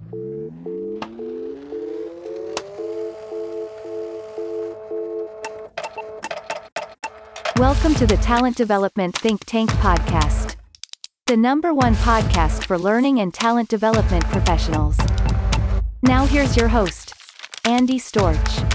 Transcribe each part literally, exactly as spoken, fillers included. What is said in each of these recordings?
Welcome to the Talent Development Think Tank podcast, the number one podcast for learning and talent development professionals. Now here's your host, Andy Storch.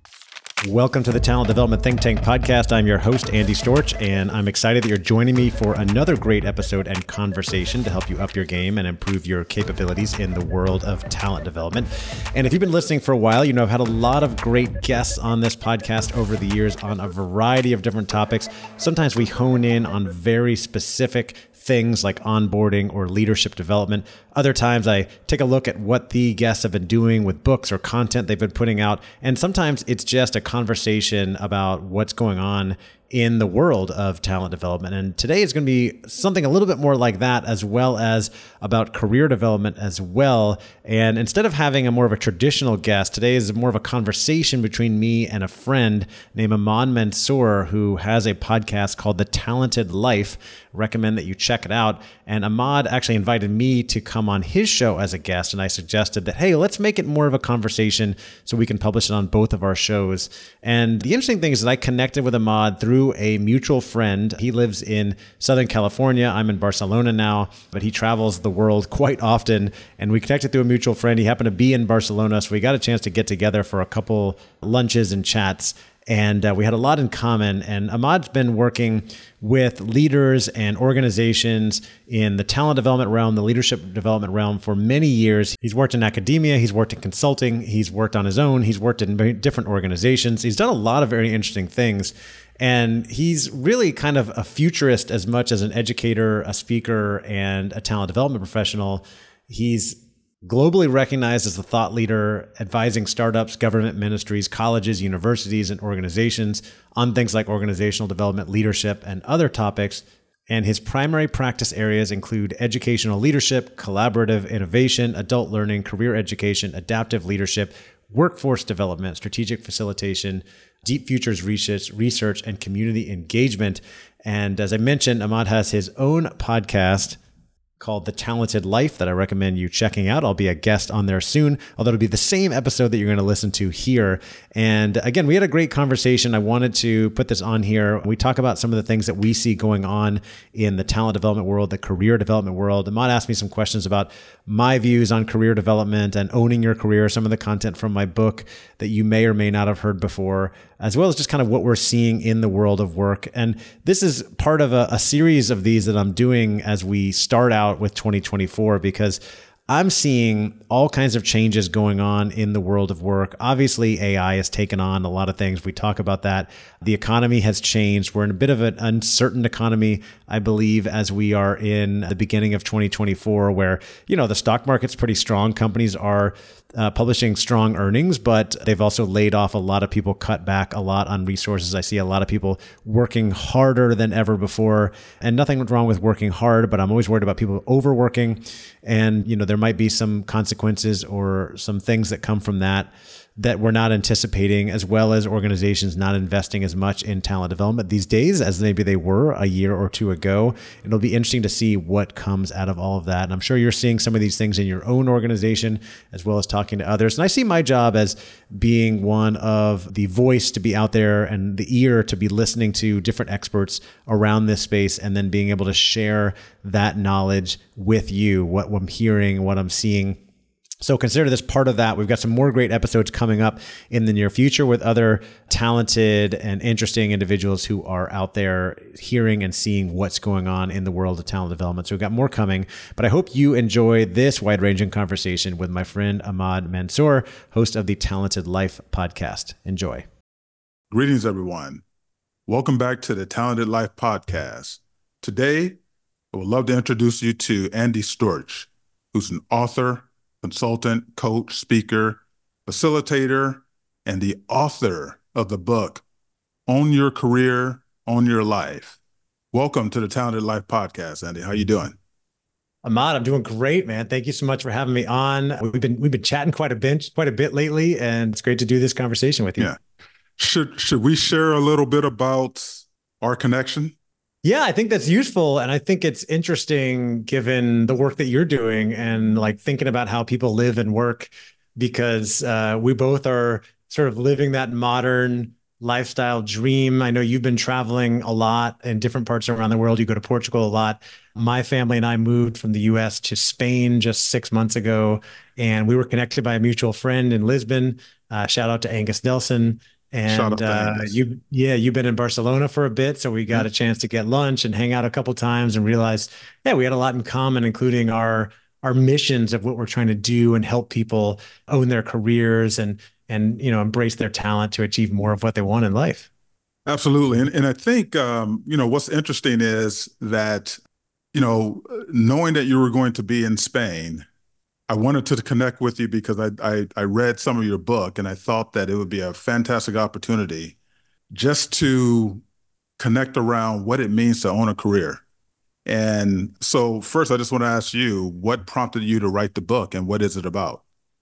Welcome to the Talent Development Think Tank podcast. I'm your host, Andy Storch, and I'm excited that you're joining me for another great episode and conversation to help you up your game and improve your capabilities in the world of talent development. And if you've been listening for a while, you know I've had a lot of great guests on this podcast over the years on a variety of different topics. Sometimes we hone in on very specific things like onboarding or leadership development. Other times I take a look at what the guests have been doing with books or content they've been putting out. And sometimes it's just a conversation about what's going on in the world of talent development. And today is going to be something a little bit more like that, as well as about career development as well. And instead of having a more of a traditional guest, today is more of a conversation between me and a friend named Ahmad Mansour, who has a podcast called The Talented Life. Recommend that you check it out. And Ahmad actually invited me to come on his show as a guest. And I suggested that, hey, let's make it more of a conversation so we can publish it on both of our shows. And the interesting thing is that I connected with Ahmad through a mutual friend. He lives in Southern California. I'm in Barcelona now, but he travels the world quite often. And we connected through a mutual friend. He happened to be in Barcelona, so we got a chance to get together for a couple lunches and chats. And uh, we had a lot in common. And Ahmad's been working with leaders and organizations in the talent development realm, the leadership development realm for many years. He's worked in academia, he's worked in consulting, he's worked on his own, he's worked in very different organizations. He's done a lot of very interesting things. And he's really kind of a futurist as much as an educator, a speaker, and a talent development professional. He's globally recognized as a thought leader, advising startups, government ministries, colleges, universities, and organizations on things like organizational development, leadership, and other topics. And his primary practice areas include educational leadership, collaborative innovation, adult learning, career education, adaptive leadership, workforce development, strategic facilitation, deep futures research, research, and community engagement. And as I mentioned, Ahmad has his own podcast called The Talented Life that I recommend you checking out. I'll be a guest on there soon, although it'll be the same episode that you're going to listen to here. And again, we had a great conversation. I wanted to put this on here. We talk about some of the things that we see going on in the talent development world, the career development world. Ahmad asked me some questions about my views on career development and owning your career, some of the content from my book that you may or may not have heard before, as well as just kind of what we're seeing in the world of work. And this is part of a, a series of these that I'm doing as we start out with twenty twenty-four, because I'm seeing all kinds of changes going on in the world of work. Obviously, A I has taken on a lot of things. We talk about that. The economy has changed. We're in a bit of an uncertain economy, I believe, as we are in the beginning of twenty twenty-four, where, you know, the stock market's pretty strong. Companies are Uh, publishing strong earnings, but they've also laid off a lot of people, cut back a lot on resources. I see a lot of people working harder than ever before, and nothing wrong with working hard, but I'm always worried about people overworking. And, you know, there might be some consequences or some things that come from that that we're not anticipating, as well as organizations not investing as much in talent development these days as maybe they were a year or two ago. It'll be interesting to see what comes out of all of that. And I'm sure you're seeing some of these things in your own organization, as well as talking to others. And I see my job as being one of the voice to be out there and the ear to be listening to different experts around this space, and then being able to share that knowledge with you, what I'm hearing, what I'm seeing. So consider this part of that. We've got some more great episodes coming up in the near future with other talented and interesting individuals who are out there hearing and seeing what's going on in the world of talent development. So we've got more coming, but I hope you enjoy this wide-ranging conversation with my friend Ahmad Mansour, host of the Talented Life podcast. Enjoy. Greetings, everyone. Welcome back to the Talented Life podcast. Today, I would love to introduce you to Andy Storch, who's an author, consultant, coach, speaker, facilitator, and the author of the book, Own Your Career, Own Your Life. Welcome to the Talented Life podcast, Andy. How you doing? Ahmad, I'm doing great, man. Thank you so much for having me on. We've been we've been chatting quite a bit, quite a bit lately, and it's great to do this conversation with you. Yeah. Should should we share a little bit about our connection? Yeah, I think that's useful. And I think it's interesting given the work that you're doing and like thinking about how people live and work, because uh, we both are sort of living that modern lifestyle dream. I know you've been traveling a lot in different parts around the world. You go to Portugal a lot. My family and I moved from the U S to Spain just six months ago, and we were connected by a mutual friend in Lisbon. Uh, shout out to Angus Nelson. Shout And out to uh, Angus. you, yeah, you've been in Barcelona for a bit, so we Yeah, got a chance to get lunch and hang out a couple times, and realized, yeah, we had a lot in common, including our our missions of what we're trying to do and help people own their careers and and you know embrace their talent to achieve more of what they want in life. absolutely. And, and I think, um, you know, what's interesting is that, you know, knowing that you were going to be in Spain, I wanted to connect with you because I, I, I read some of your book and I thought that it would be a fantastic opportunity just to connect around what it means to own a career. And so first, I just want to ask you, what prompted you to write the book and what is it about?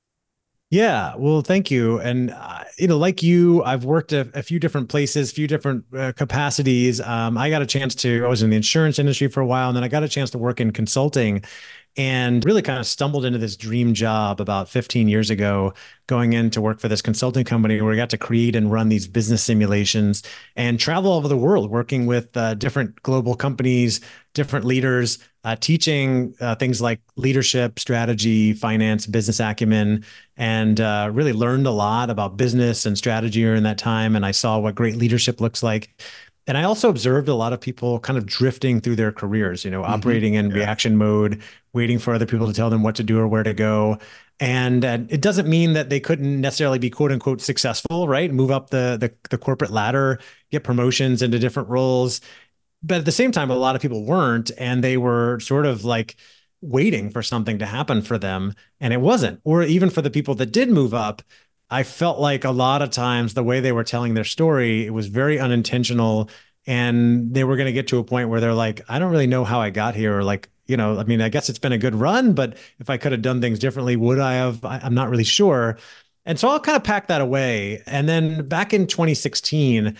Yeah, well, thank you. And uh, you know, like you, I've worked a, a few different places, few different uh, capacities. Um, I got a chance to. I was in the insurance industry for a while, and then I got a chance to work in consulting, and really kind of stumbled into this dream job about fifteen years ago, going in to work for this consulting company where I got to create and run these business simulations and travel all over the world, working with uh, different global companies, different leaders, uh, teaching uh, things like leadership, strategy, finance, business acumen, and uh, really learned a lot about business and strategy during that time. And I saw what great leadership looks like. And I also observed a lot of people kind of drifting through their careers, you know, Hmm. operating in Yeah, reaction mode, waiting for other people to tell them what to do or where to go. And uh, it doesn't mean that they couldn't necessarily be quote unquote successful, right? Move up the, the the corporate ladder, get promotions into different roles. But at the same time, a lot of people weren't, and they were sort of like waiting for something to happen for them, and it wasn't. Or even for the people that did move up, I felt like a lot of times the way they were telling their story, it was very unintentional, and they were going to get to a point where they're like, I don't really know how I got here, or like, you know, I mean, I guess it's been a good run, but if I could have done things differently, would I have? I, I'm not really sure. And so I'll kind of pack that away. And then back in twenty sixteen,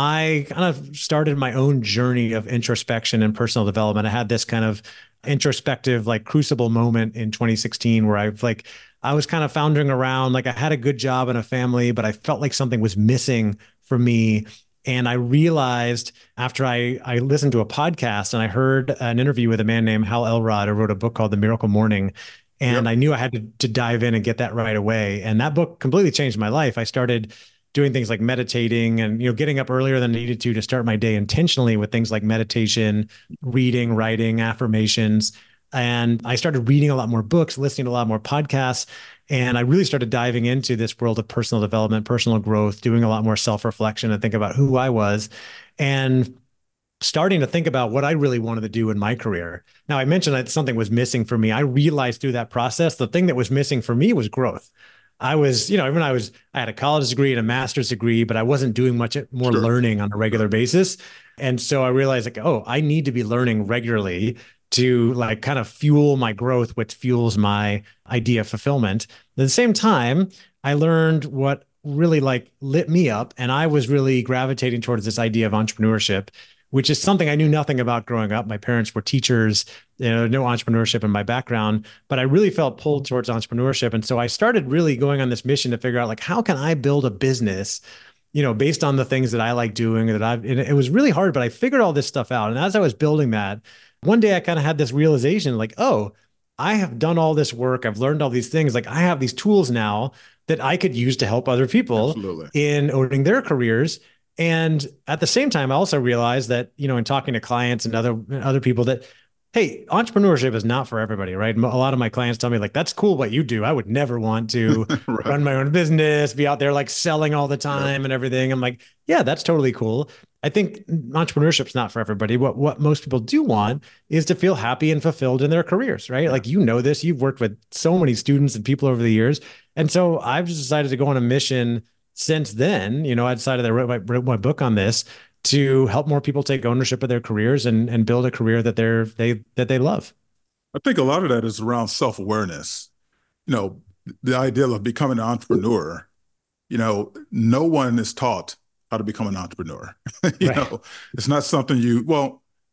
I kind of started my own journey of introspection and personal development. I had this kind of introspective, like crucible moment in twenty sixteen where I've like, I was kind of floundering around. Like I had a good job and a family, but I felt like something was missing for me. And I realized after I, I listened to a podcast and I heard an interview with a man named Hal Elrod, who wrote a book called The Miracle Morning. And yep. I knew I had to, to dive in and get that right away. And that book completely changed my life. I started doing things like meditating and you know getting up earlier than I needed to to start my day intentionally with things like meditation, reading, writing, affirmations. And I started reading a lot more books, listening to a lot more podcasts, and I really started diving into this world of personal development, personal growth, doing a lot more self-reflection and think about who I was and starting to think about what I really wanted to do in my career. Now, I mentioned that something was missing for me. I realized through that process, the thing that was missing for me was growth. I was, you know, even I was, I had a college degree and a master's degree, but I wasn't doing much more Sure. learning on a regular Sure. basis. And so I realized like, oh, I need to be learning regularly to like kind of fuel my growth, which fuels my idea of fulfillment. At the same time, I learned what really like lit me up. And I was really gravitating towards this idea of entrepreneurship, which is something I knew nothing about growing up. My parents were teachers, you know, no entrepreneurship in my background, but I really felt pulled towards entrepreneurship. And so I started really going on this mission to figure out like, how can I build a business, you know, based on the things that I like doing that I've, and it was really hard, but I figured all this stuff out. And as I was building that, one day I kind of had this realization like, oh, I have done all this work. I've learned all these things. Like I have these tools now that I could use to help other people Absolutely. in owning their careers. And at the same time, I also realized that, you know, in talking to clients and other other people that, hey, entrepreneurship is not for everybody, right? A lot of my clients tell me like, that's cool what you do. I would never want to Right. run my own business, be out there like selling all the Yep. time and everything. I'm like, yeah, that's totally cool. I think entrepreneurship's not for everybody. What what most people do want is to feel happy and fulfilled in their careers, right? Yeah. Like you know this, you've worked with so many students and people over the years. And so I've just decided to go on a mission since then. You know, I decided I wrote my, wrote my book on this to help more people take ownership of their careers and and build a career that they're they that they love. I think a lot of that is around self-awareness. You know, the idea of becoming an entrepreneur, you know, no one is taught how to become an entrepreneur. You Right. know, it's not something you, well,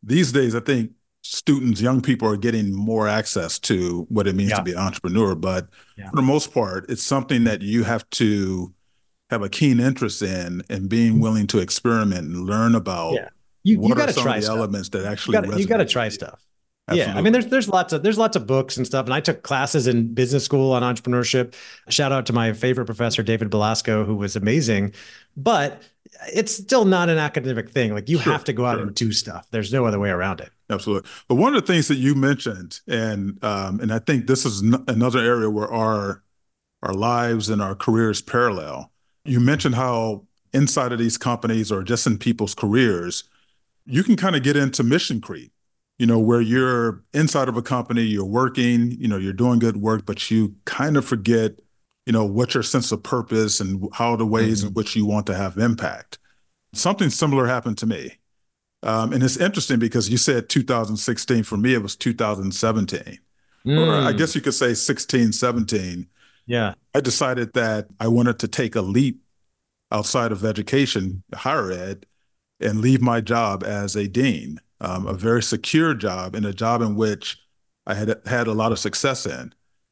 these days, I think students, young people are getting more access to what it means Yeah. to be an entrepreneur. But Yeah. for the most part, it's something that you have to have a keen interest in and being willing to experiment and learn about Yeah. You, what you are got to some try of the stuff. elements that You actually got resonate. you got to with try you. stuff. Absolutely. Yeah, I mean, there's there's lots of there's lots of books and stuff, and I took classes in business school on entrepreneurship. Shout out to my favorite professor, David Belasco, who was amazing. But it's still not an academic thing. Like you Sure, have to go out sure. and do stuff. There's no other way around it. Absolutely. But one of the things that you mentioned, and um, and I think this is n- another area where our our lives and our careers parallel. You mentioned how inside of these companies or just in people's careers, you can kind of get into mission creep, you know, where you're inside of a company, you're working, you know, you're doing good work, but you kind of forget, you know, what your sense of purpose and how the ways in Mhm. which which you want to have impact. Something similar happened to me. Um, and it's interesting because you said two thousand sixteen. For me, it was two thousand seventeen. Or I guess you could say sixteen, seventeen. Yeah. I decided that I wanted to take a leap outside of education, higher ed, and leave my job as a dean, um, a very secure job and a job in which I had had a lot of success in.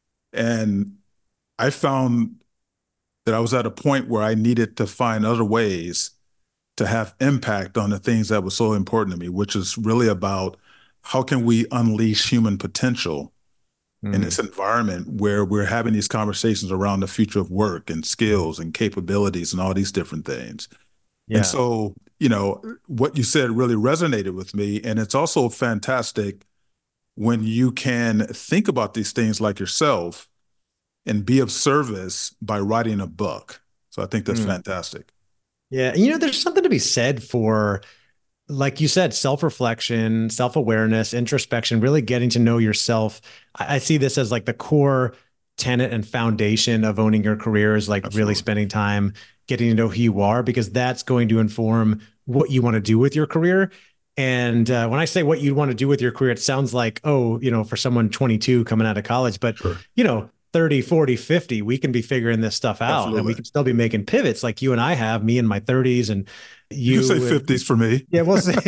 And I found that I was at a point where I needed to find other ways to have impact on the things that were so important to me, which is really about how can we unleash human potential in this environment where we're having these conversations around the future of work and skills and capabilities and all these different things. Yeah. And so, you know, what you said really resonated with me. And it's also fantastic when you can think about these things like yourself and be of service by writing a book. So I think that's Mm. fantastic. Yeah. And, you know, there's something to be said for, like you said, self-reflection, self-awareness, introspection, really getting to know yourself. I, I see this as like the core tenet and foundation of owning your career is like Absolutely. really spending time getting to know who you are, because that's going to inform what you want to do with your career. And uh, when I say what you want to do with your career, it sounds like, oh, you know, for someone twenty-two coming out of college, but, Sure. you know, thirty, forty, fifty, we can be figuring this stuff out. Absolutely. And we can still be making pivots like you and I have, me in my thirties and you. You can say and- fifties for me. Yeah, we'll see.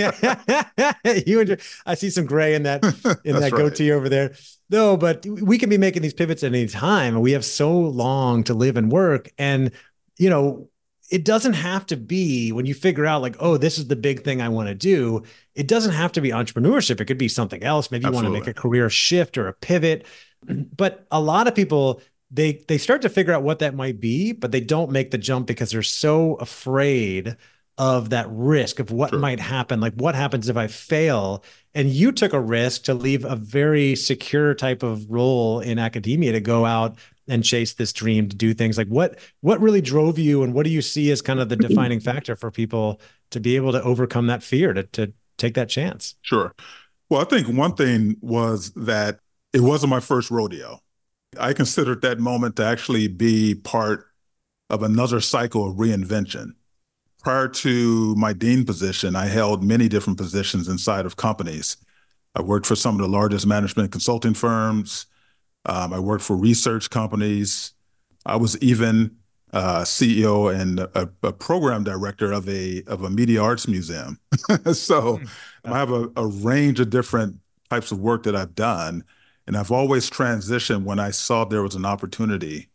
You and your, I see some gray in that in That's that right. goatee over there. No, but we can be making these pivots at any time, and we have so long to live and work. And you know, it doesn't have to be when you figure out like, oh, this is the big thing I want to do. It doesn't have to be entrepreneurship. It could be something else. Maybe you want to Absolutely. make a career shift or a pivot. But a lot of people, they they start to figure out what that might be, but they don't make the jump because they're so afraid of that risk of what Sure. might happen. Like, what happens if I fail? And you took a risk to leave a very secure type of role in academia to go out and chase this dream, to do things like what, what really drove you, and what do you see as kind of the defining factor for people to be able to overcome that fear, to, to take that chance? Sure. Well, I think one thing was that it wasn't my first rodeo. I considered that moment to actually be part of another cycle of reinvention. Prior to my dean position, I held many different positions inside of companies. I worked for some of the largest management consulting firms. Um, I worked for research companies. I was even uh, C E O and a, a program director of a of a media arts museum. So I have a, a range of different types of work that I've done, and I've always transitioned when I saw there was an opportunity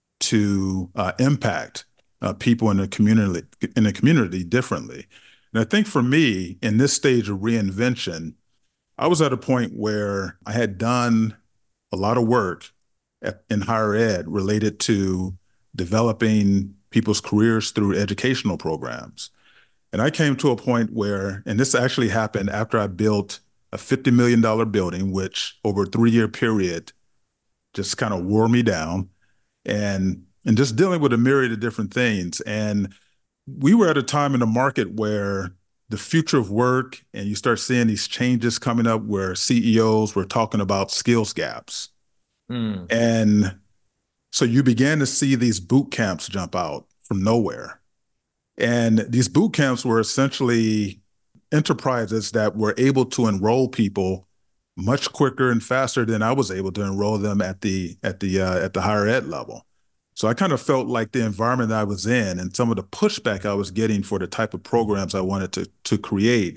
to uh, impact uh, people in the community in the community differently. And I think for me, in this stage of reinvention, I was at a point where I had done a lot of work at, in higher ed related to developing people's careers through educational programs. And I came to a point where, and this actually happened after I built a fifty million dollars building, which over a three-year period just kind of wore me down, and and just dealing with a myriad of different things. And we were at a time in the market where the future of work, and you start seeing these changes coming up where C E Os were talking about skills gaps. Mm. And so you began to see these boot camps jump out from nowhere. And these boot camps were essentially enterprises that were able to enroll people much quicker and faster than I was able to enroll them at the at the uh, at the higher ed level. So I kind of felt like the environment that I was in and some of the pushback I was getting for the type of programs I wanted to to create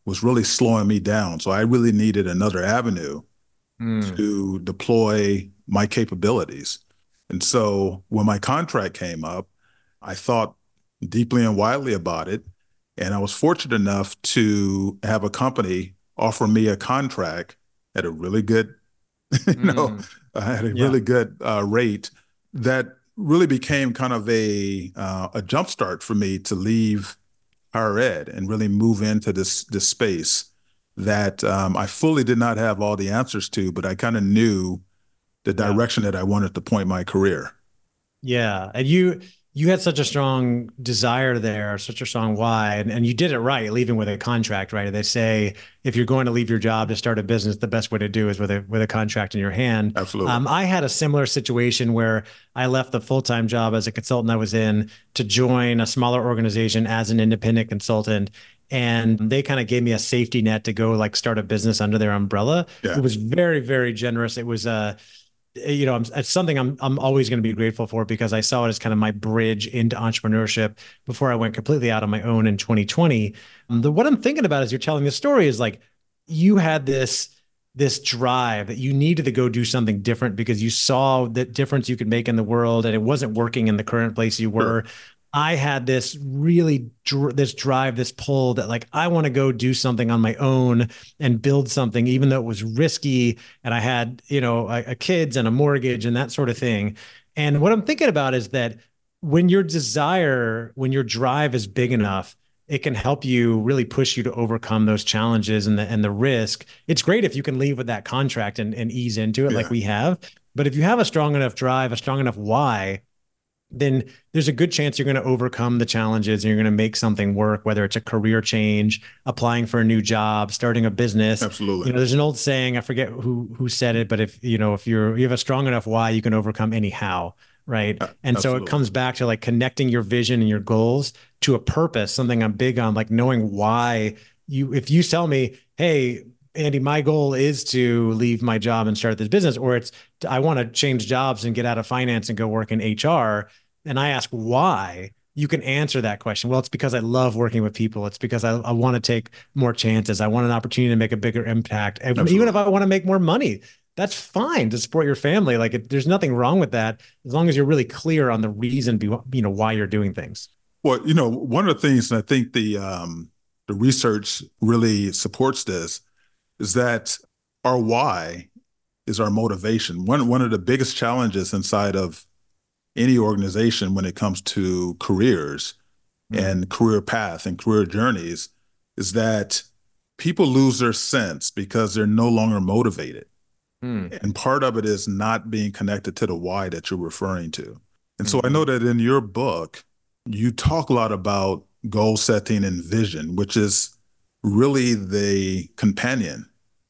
was really slowing me down. So I really needed another avenue Mm. to deploy my capabilities. And so when my contract came up, I thought deeply and widely about it. And I was fortunate enough to have a company offer me a contract at a really good, you know, Mm. at a Yeah. really good uh, rate that really became kind of a uh, a jumpstart for me to leave higher ed and really move into this this space that um, I fully did not have all the answers to, but I kind of knew the Yeah. direction that I wanted to point my career. Yeah. And you you had such a strong desire there, such a strong why, and, and you did it right, leaving with a contract, right? They say if you're going to leave your job to start a business, the best way to do is with a with a contract in your hand. Absolutely. Um, I had a similar situation where I left the full-time job as a consultant I was in to join a smaller organization as an independent consultant. And they kind of gave me a safety net to go like start a business under their umbrella. Yeah. It was very, very generous. It was uh you know, it's something I'm I'm always going to be grateful for because I saw it as kind of my bridge into entrepreneurship before I went completely out on my own in twenty twenty. Um, the what I'm thinking about as you're telling this story is like you had this this drive that you needed to go do something different because you saw the difference you could make in the world and it wasn't working in the current place you were. Sure. I had this really dr- this drive, this pull that like I want to go do something on my own and build something, even though it was risky. And I had, you know, a, a kids and a mortgage and that sort of thing. And what I'm thinking about is that when your desire, when your drive is big enough, it can help you really push you to overcome those challenges and the and the risk. It's great if you can leave with that contract and, and ease into it, yeah, like we have. But if you have a strong enough drive, a strong enough why, then there's a good chance you're going to overcome the challenges and you're going to make something work, whether it's a career change, applying for a new job, starting a business. Absolutely. You know, there's an old saying, I forget who who said it, but if, you know, if you're, you have a strong enough why, you can overcome any how, right? Uh, and absolutely. So it comes back to like connecting your vision and your goals to a purpose, something I'm big on, like knowing why you, if you tell me, hey, Andy, my goal is to leave my job and start this business, or it's, I want to change jobs and get out of finance and go work in H R. And I ask why, you can answer that question. Well, it's because I love working with people. It's because I, I want to take more chances. I want an opportunity to make a bigger impact. Absolutely. Even if I want to make more money, that's fine to support your family. Like it, there's nothing wrong with that as long as you're really clear on the reason, be, you know, why you're doing things. Well, you know, one of the things, and I think the um, the research really supports this, is that our why is our motivation. One one of the biggest challenges inside of any organization when it comes to careers mm. and career path and career journeys is that people lose their sense because they're no longer motivated. Mm. And part of it is not being connected to the why that you're referring to. And mm-hmm. so I know that in your book, you talk a lot about goal setting and vision, which is really the companion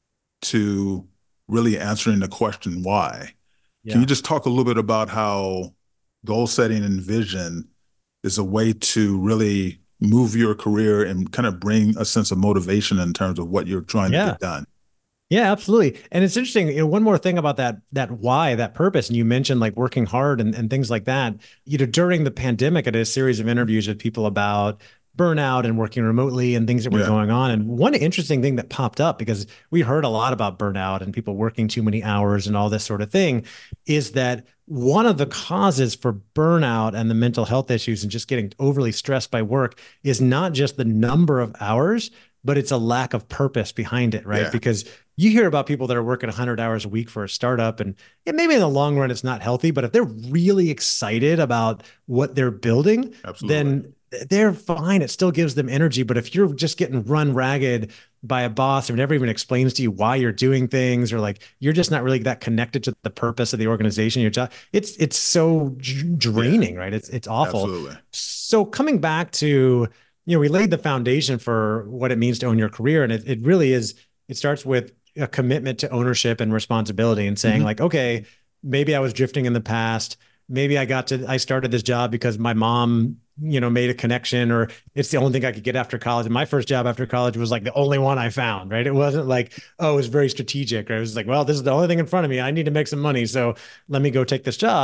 to really answering the question why. Yeah. Can you just talk a little bit about how goal setting and vision is a way to really move your career and kind of bring a sense of motivation in terms of what you're trying yeah. to get done? Yeah, absolutely. And it's interesting, you know, one more thing about that, that why, that purpose, and you mentioned like working hard and, and things like that. You know, during the pandemic, I did a series of interviews with people about burnout and working remotely and things that were yeah. going on. And one interesting thing that popped up, because we heard a lot about burnout and people working too many hours and all this sort of thing, is that one of the causes for burnout and the mental health issues and just getting overly stressed by work is not just the number of hours, but it's a lack of purpose behind it, right? Yeah. Because you hear about people that are working one hundred hours a week for a startup, and yeah, maybe in the long run, it's not healthy, but if they're really excited about what they're building, Absolutely. then they're fine. It still gives them energy. But if you're just getting run ragged by a boss who never even explains to you why you're doing things, or like you're just not really that connected to the purpose of the organization, your job, it's it's so draining, yeah. right? It's it's awful. Absolutely. So coming back to, you know, we laid the foundation for what it means to own your career. And it, it really is, it starts with a commitment to ownership and responsibility and saying mm-hmm. like, okay, maybe I was drifting in the past. Maybe I got to, I started this job because my mom, you know, made a connection, or it's the only thing I could get after college. And my first job after college was like the only one I found, right? It wasn't like, oh, it was very strategic. Right? It was like, well, this is the only thing in front of me. I need to make some money. So let me go take this job.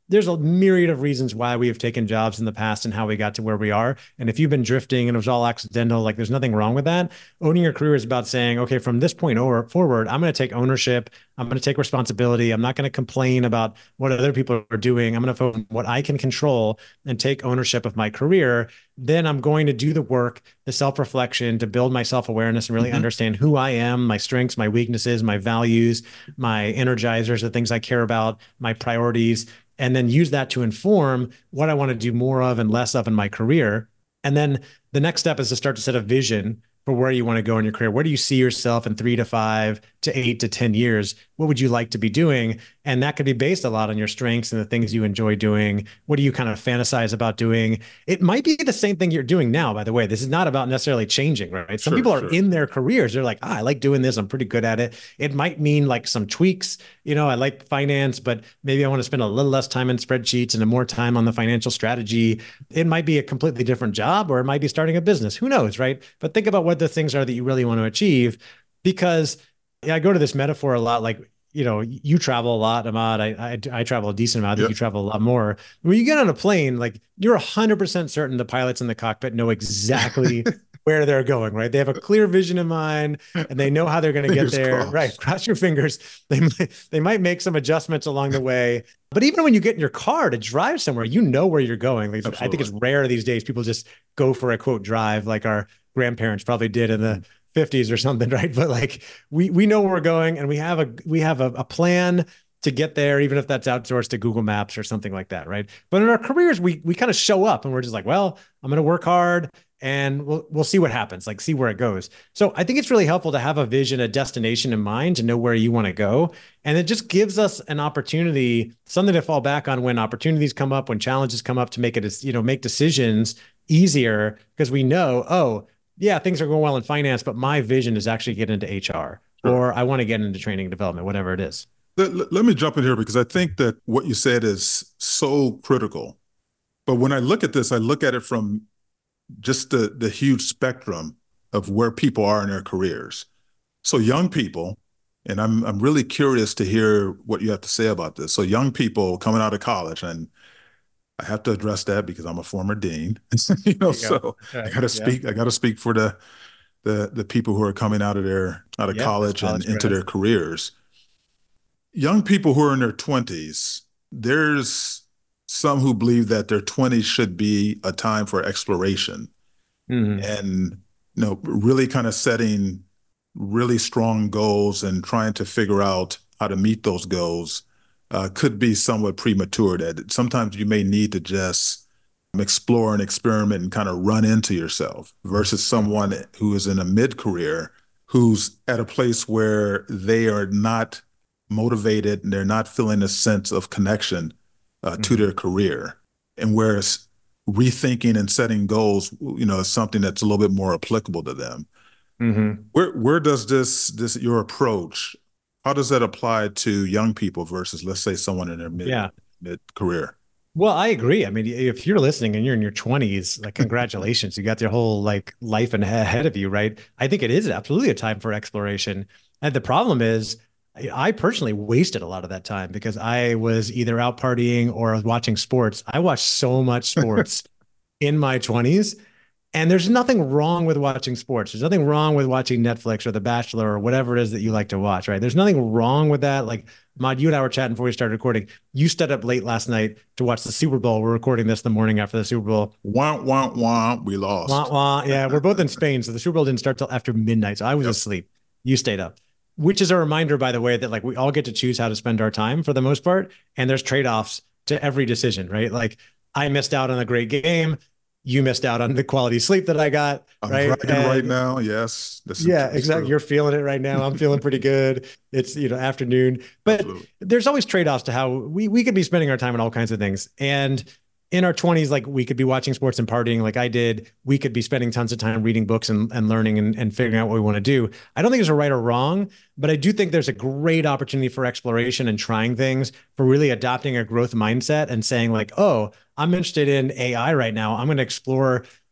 there's a myriad of reasons why we have taken jobs in the past and how we got to where we are. And if you've been drifting and it was all accidental, like there's nothing wrong with that. Owning your career is about saying, okay, from this point over, forward, I'm going to take ownership. I'm going to take responsibility. I'm not going to complain about what other people are doing. I'm going to focus on what I can control and take ownership of my career. Then I'm going to do the work, the self-reflection to build my self-awareness and really mm-hmm. understand who I am, my strengths, my weaknesses, my values, my energizers, the things I care about, my priorities, and then use that to inform what I want to do more of and less of in my career. And then the next step is to start to set a vision for where you want to go in your career. Where do you see yourself in three to five to eight to ten years? What would you like to be doing? And that could be based a lot on your strengths and the things you enjoy doing. What do you kind of fantasize about doing? It might be the same thing you're doing now, by the way. This is not about necessarily changing, right? Some sure, people are sure. in their careers. They're like, ah, I like doing this. I'm pretty good at it. It might mean like some tweaks. You know, I like finance, but maybe I want to spend a little less time in spreadsheets and more time on the financial strategy. It might be a completely different job, or it might be starting a business. Who knows, right? But think about what the things are that you really want to achieve, because yeah, I go to this metaphor a lot. Like, you know, you travel a lot, Ahmad. I I, I travel a decent amount. I think yep. you travel a lot more. When you get on a plane, like you're one hundred percent certain the pilots in the cockpit know exactly where they're going, right? They have a clear vision in mind and they know how they're going to get there. Crossed. Right. Cross your fingers. They might, they might make some adjustments along the way. But even when you get in your car to drive somewhere, you know where you're going. Like, I think it's rare these days people just go for a quote drive like our grandparents probably did in the fifties or something, right? But like we we know where we're going, and we have a we have a, a plan to get there, even if that's outsourced to Google Maps or something like that, right? But in our careers, we we kind of show up and we're just like, well, I'm going to work hard and we'll we'll see what happens, like see where it goes. So I think it's really helpful to have a vision, a destination in mind, to know where you want to go, and it just gives us an opportunity, something to fall back on when opportunities come up, when challenges come up, to make it, you know, make decisions easier, because we know, oh, yeah, things are going well in finance, but my vision is actually get into H R, sure. or I want to get into training and development, whatever it is. Let, let me jump in here, because I think that what you said is so critical. But when I look at this, I look at it from just the, the huge spectrum of where people are in their careers. So young people, and I'm I'm really curious to hear what you have to say about this. So young people coming out of college, and I have to address that because I'm a former dean, you know. You so okay. I got to speak. Yeah. I got to speak for the the the people who are coming out of their out of yep, college, college and into their careers. Young people who are in their twenties, there's some who believe that their twenties should be a time for exploration, mm-hmm. and you know, really kind of setting really strong goals and trying to figure out how to meet those goals. Uh, could be somewhat premature. That sometimes you may need to just explore and experiment and kind of run into yourself, versus someone who is in a mid-career who's at a place where they are not motivated and they're not feeling a sense of connection uh, mm-hmm. to their career. And whereas rethinking and setting goals, you know, is something that's a little bit more applicable to them. Mm-hmm. Where where does this this your approach? How does that apply to young people versus, let's say, someone in their mid, yeah. mid career? Well, I agree. I mean, if you're listening and you're in your twenties, like, congratulations, you got your whole like life ahead of you, right? I think it is absolutely a time for exploration. And the problem is, I personally wasted a lot of that time because I was either out partying or I was watching sports. I watched so much sports in my twenties. And there's nothing wrong with watching sports. There's nothing wrong with watching Netflix or The Bachelor or whatever it is that you like to watch, right? There's nothing wrong with that. Like, Ahmad, you and I were chatting before we started recording. You stayed up late last night to watch the Super Bowl. We're recording this the morning after the Super Bowl. Wah, wah, wah. We lost. Wah, wah. Yeah, we're both in Spain. So the Super Bowl didn't start till after midnight. So I was yep. asleep. You stayed up. Which is a reminder, by the way, that like we all get to choose how to spend our time for the most part. And there's trade-offs to every decision, right? Like, I missed out on a great game. You missed out on the quality sleep that I got. I'm right and, right now. Yes. This yeah, exactly. True. You're feeling it right now. I'm feeling pretty good. It's, you know, afternoon, but Absolutely. There's always trade-offs to how we, we could be spending our time on all kinds of things. And in our twenties, like, we could be watching sports and partying like I did. We could be spending tons of time reading books and, and learning and, and figuring out what we want to do. I don't think there's a right or wrong, but I do think there's a great opportunity for exploration and trying things, for really adopting a growth mindset and saying like, oh, I'm interested in A I right now. I'm going to explore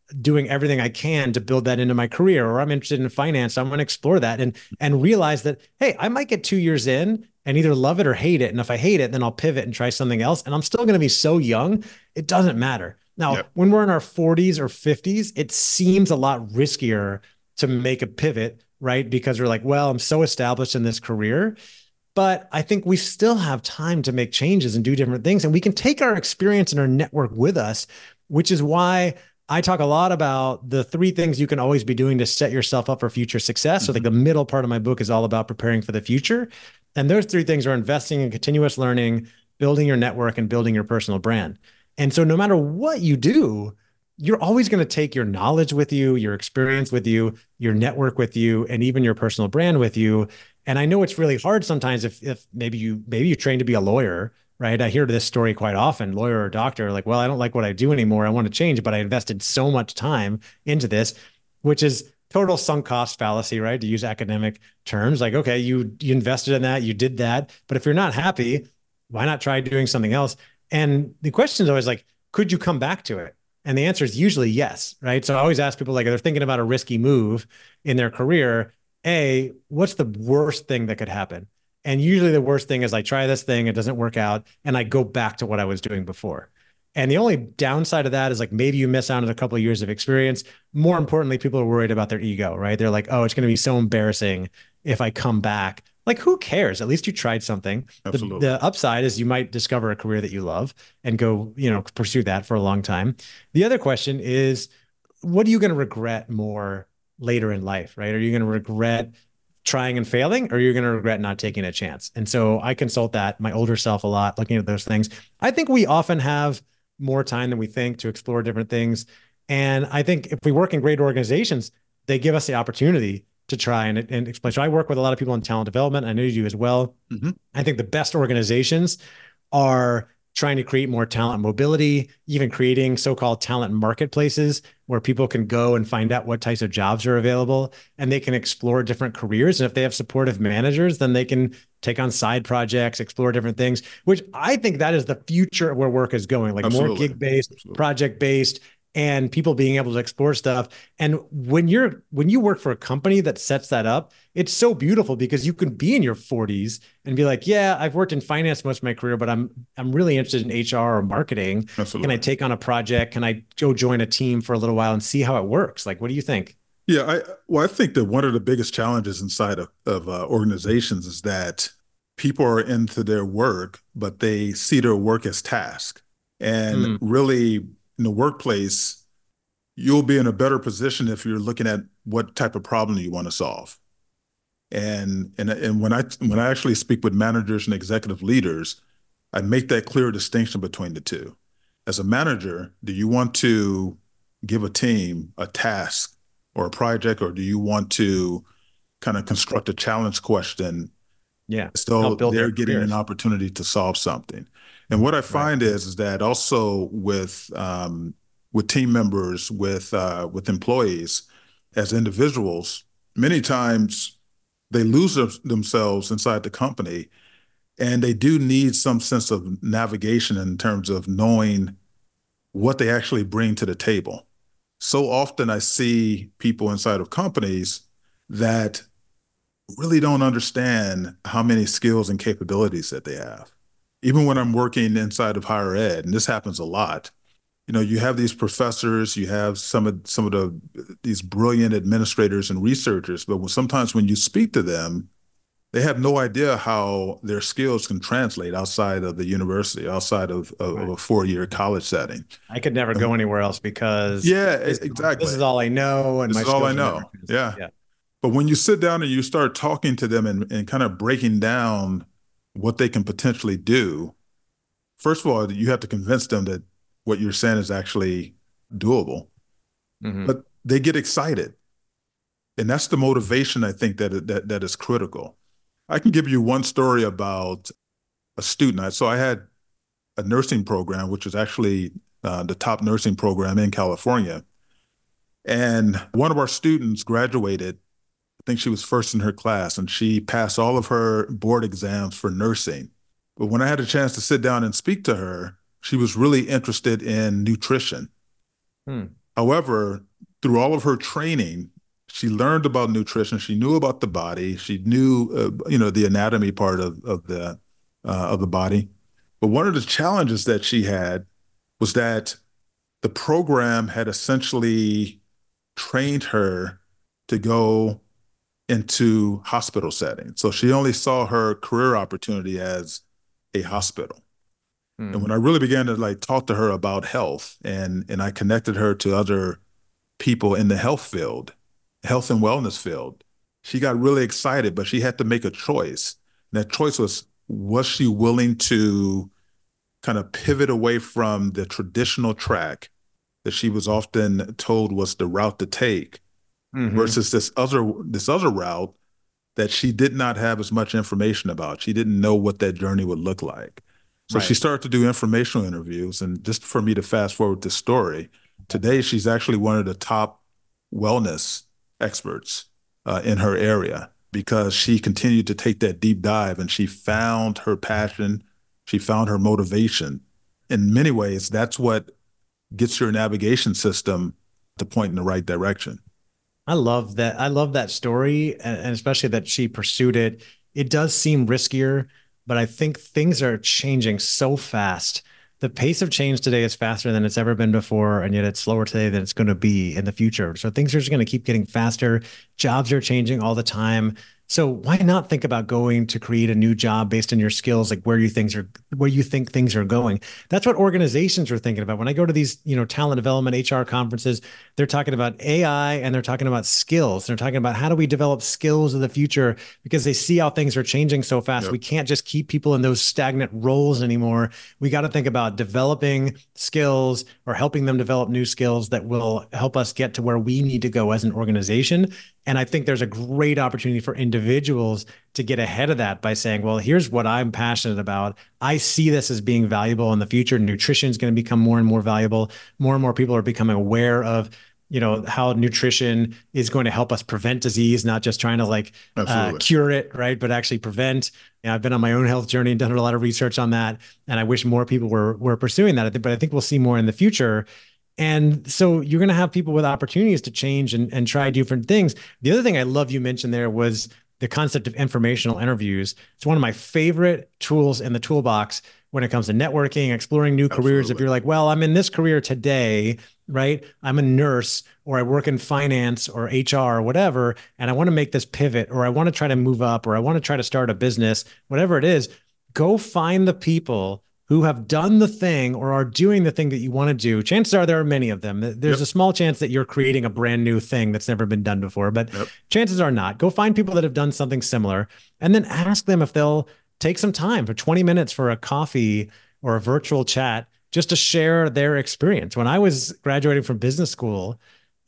doing everything I can to build that into my career, or I'm interested in finance, I'm going to explore that and and realize that, hey, I might get two years in and either love it or hate it. And if I hate it, then I'll pivot and try something else. And I'm still going to be so young, it doesn't matter. Now, Yep. when we're in our forties or fifties, it seems a lot riskier to make a pivot, right? Because we're like, well, I'm so established in this career. But I think we still have time to make changes and do different things. And we can take our experience and our network with us, which is why I talk a lot about the three things you can always be doing to set yourself up for future success. Mm-hmm. So like the middle part of my book is all about preparing for the future. And those three things are investing in continuous learning, building your network, and building your personal brand. And so no matter what you do, you're always going to take your knowledge with you, your experience with you, your network with you, and even your personal brand with you. And I know it's really hard sometimes if if maybe you maybe you train to be a lawyer, right? I hear this story quite often, lawyer or doctor, like, well, I don't like what I do anymore. I want to change, but I invested so much time into this, which is total sunk cost fallacy, right? To use academic terms, like, okay, you you invested in that, you did that, but if you're not happy, why not try doing something else? And the question is always like, could you come back to it? And the answer is usually yes, right? So I always ask people, like, if they're thinking about a risky move in their career, A, what's the worst thing that could happen? And usually the worst thing is I try this thing, it doesn't work out, and I go back to what I was doing before. And the only downside of that is like maybe you miss out on a couple of years of experience. More importantly, people are worried about their ego, right? They're like, oh, it's going to be so embarrassing if I come back. Like, who cares? At least you tried something. The, the upside is you might discover a career that you love and go, you know, pursue that for a long time. The other question is, what are you going to regret more later in life, right? Are you going to regret trying and failing, or are you going to regret not taking a chance? And so I consult that, my older self a lot, looking at those things. I think we often have more time than we think to explore different things. And I think if we work in great organizations, they give us the opportunity to try and, and explain. So I work with a lot of people in talent development. I know you do as well. Mm-hmm. I think the best organizations are trying to create more talent mobility, even creating so-called talent marketplaces where people can go and find out what types of jobs are available, and they can explore different careers. And if they have supportive managers, then they can take on side projects, explore different things, which I think that is the future of where work is going, like Absolutely. more gig-based, Absolutely. project-based, and people being able to explore stuff. And when you're when you work for a company that sets that up, it's so beautiful because you can be in your forties and be like, yeah, I've worked in finance most of my career, but I'm I'm really interested in H R or marketing. Absolutely. Can I take on a project? Can I go join a team for a little while and see how it works? Like, what do you think? Yeah, I well, I think that one of the biggest challenges inside of, of uh, organizations is that people are into their work, but they see their work as task. And mm. really, in the workplace, you'll be in a better position if you're looking at what type of problem you want to solve. And and and when I when I actually speak with managers and executive leaders, I make that clear distinction between the two. As a manager, do you want to give a team a task or a project, or do you want to kind of construct a challenge question? Yeah, so they're getting careers. An opportunity to solve something. And what I find right. is, is that also with um, with team members, with uh, with employees, as individuals, many times they lose themselves inside the company, and they do need some sense of navigation in terms of knowing what they actually bring to the table. So often I see people inside of companies that really don't understand how many skills and capabilities that they have. Even when I'm working inside of higher ed, and this happens a lot, you know, you have these professors, you have some of some of the these brilliant administrators and researchers, but when, sometimes when you speak to them, they have no idea how their skills can translate outside of the university, outside of, of, right. of a four-year college setting. I could never go anywhere else because yeah, this, exactly. This is all I know, and this my is all I know. Yeah. yeah. But when you sit down and you start talking to them and, and kind of breaking down what they can potentially do, first of all, you have to convince them that what you're saying is actually doable. Mm-hmm. But they get excited. And that's the motivation, I think, that, that that is critical. I can give you one story about a student. So I had a nursing program, which is actually uh, the top nursing program in California. And one of our students graduated. I think she was first in her class, and she passed all of her board exams for nursing. But when I had a chance to sit down and speak to her, she was really interested in nutrition. Hmm. However, through all of her training, she learned about nutrition. She knew about the body. She knew, uh, you know, the anatomy part of, of the uh, of the body. But one of the challenges that she had was that the program had essentially trained her to go into hospital settings. So she only saw her career opportunity as a hospital. And when I really began to like talk to her about health and and I connected her to other people in the health field, health and wellness field, she got really excited, but she had to make a choice. And that choice was, was she willing to kind of pivot away from the traditional track that she was often told was the route to take Mm-hmm. versus this other this other route that she did not have as much information about. She didn't know what that journey would look like. So Right. she started to do informational interviews. And just for me to fast forward this story, today she's actually one of the top wellness experts uh, in her area because she continued to take that deep dive and she found her passion. She found her motivation. In many ways, that's what gets your navigation system to point in the right direction. I love that. I love that story, and and especially that she pursued it. It does seem riskier, but I think things are changing so fast. The pace of change today is faster than it's ever been before, and yet it's slower today than it's going to be in the future. So things are just going to keep getting faster. Jobs are changing all the time. So why not think about going to create a new job based on your skills, like where you things are, where you think things are going? That's what organizations are thinking about. When I go to these, you know, talent development H R conferences, they're talking about A I and they're talking about skills. They're talking about how do we develop skills of the future because they see how things are changing so fast. Yep. We can't just keep people in those stagnant roles anymore. We got to think about developing skills or helping them develop new skills that will help us get to where we need to go as an organization. And I think there's a great opportunity for individuals to get ahead of that by saying, well, here's what I'm passionate about. I see this as being valuable in the future. Nutrition is going to become more and more valuable. More and more people are becoming aware of, you know, how nutrition is going to help us prevent disease, not just trying to like uh, cure it, right? But actually prevent. You know, I've been on my own health journey and done a lot of research on that. And I wish more people were, were pursuing that. But I think we'll see more in the future. And so you're going to have people with opportunities to change and, and try different things. The other thing I love you mentioned there was the concept of informational interviews. It's one of my favorite tools in the toolbox when it comes to networking, exploring new Absolutely. careers. If you're like, well, I'm in this career today, right? I'm a nurse or I work in finance or H R or whatever, and I want to make this pivot or I want to try to move up or I want to try to start a business, whatever it is, go find the people who have done the thing or are doing the thing that you want to do. Chances are there are many of them. There's yep. a small chance that you're creating a brand new thing that's never been done before, but yep. chances are not. Go find people that have done something similar and then ask them if they'll take some time for twenty minutes for a coffee or a virtual chat just to share their experience. When I was graduating from business school,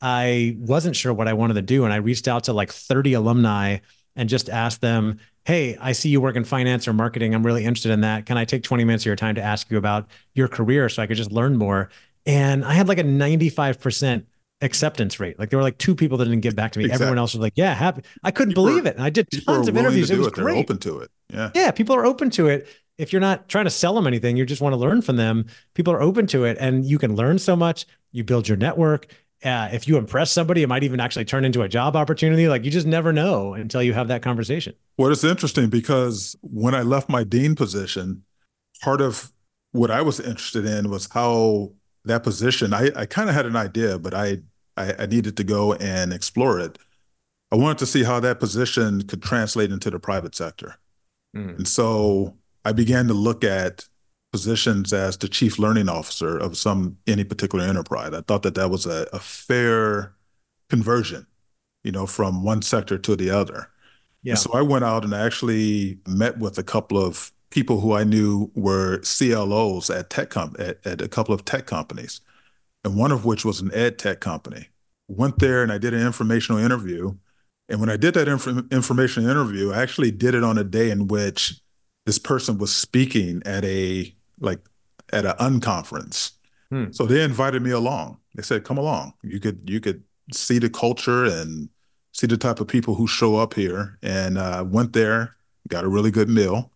I wasn't sure what I wanted to do. And I reached out to like thirty alumni and just asked them, hey, I see you work in finance or marketing. I'm really interested in that. Can I take twenty minutes of your time to ask you about your career so I could just learn more? And I had like a ninety-five percent acceptance rate. Like there were like two people that didn't get back to me. Exactly. Everyone else was like, yeah, happy. I couldn't people believe it. And I did tons of interviews. It was it. great. They're open to it. Yeah. Yeah. People are open to it. If you're not trying to sell them anything, you just want to learn from them. People are open to it and you can learn so much. You build your network. Uh, if you impress somebody, it might even actually turn into a job opportunity. Like you just never know until you have that conversation. Well, it's interesting because when I left my dean position, part of what I was interested in was how that position, I, I kind of had an idea, but I, I, I needed to go and explore it. I wanted to see how that position could translate into the private sector. Mm. And so I began to look at positions as the chief learning officer of some any particular enterprise. I thought that that was a, a fair conversion, you know, from one sector to the other. Yeah. And so I went out and I actually met with a couple of people who I knew were C L Os at tech com- at, at a couple of tech companies, and one of which was an ed tech company. Went there and I did an informational interview. And when I did that inf- informational interview, I actually did it on a day in which this person was speaking at a like at an unconference. Hmm. So they invited me along. They said, come along. You could you could see the culture and see the type of people who show up here. And uh, went there, got a really good meal.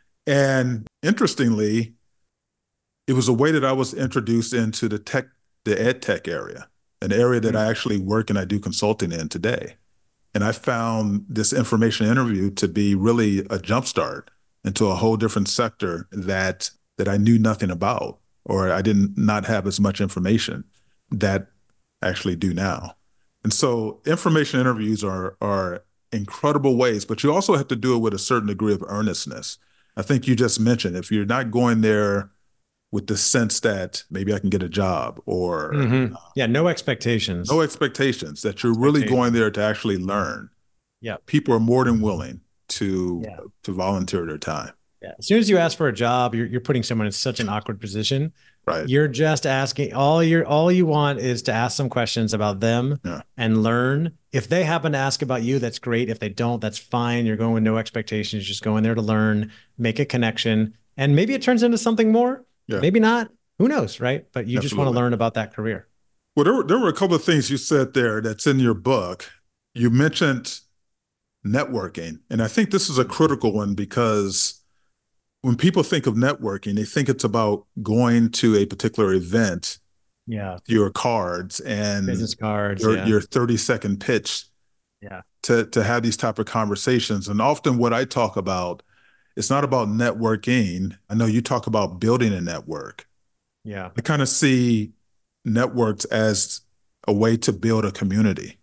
And interestingly, it was a way that I was introduced into the tech, the ed tech area. an area that I actually work and I do consulting in today. And I found this information interview to be really a jumpstart into a whole different sector that that I knew nothing about, or I didn't not have as much information that I actually do now. And so information interviews are are incredible ways, but you also have to do it with a certain degree of earnestness. I think you just mentioned, if you're not going there with the sense that maybe I can get a job, or mm-hmm. yeah, no expectations, no expectations, that you're really going there to actually learn. Yeah, people are more than willing to yeah. to volunteer their time. Yeah. As soon as you ask for a job, you're you're putting someone in such an awkward position. Right. You're just asking, all you're all you want is to ask some questions about them yeah. and learn. If they happen to ask about you, that's great. If they don't, that's fine. You're going with no expectations, just going there to learn, make a connection, and maybe it turns into something more. Yeah. Maybe not. Who knows, right? But you Absolutely. just want to learn about that career. Well, there were, there were a couple of things you said there that's in your book. You mentioned networking, and I think this is a critical one, because when people think of networking, they think it's about going to a particular event, yeah, your cards and business cards, your, yeah. your thirty second pitch, yeah, to to have these type of conversations. And often what I talk about, it's not about networking. I know you talk about building a network. Yeah, I kind of see networks as a way to build a community.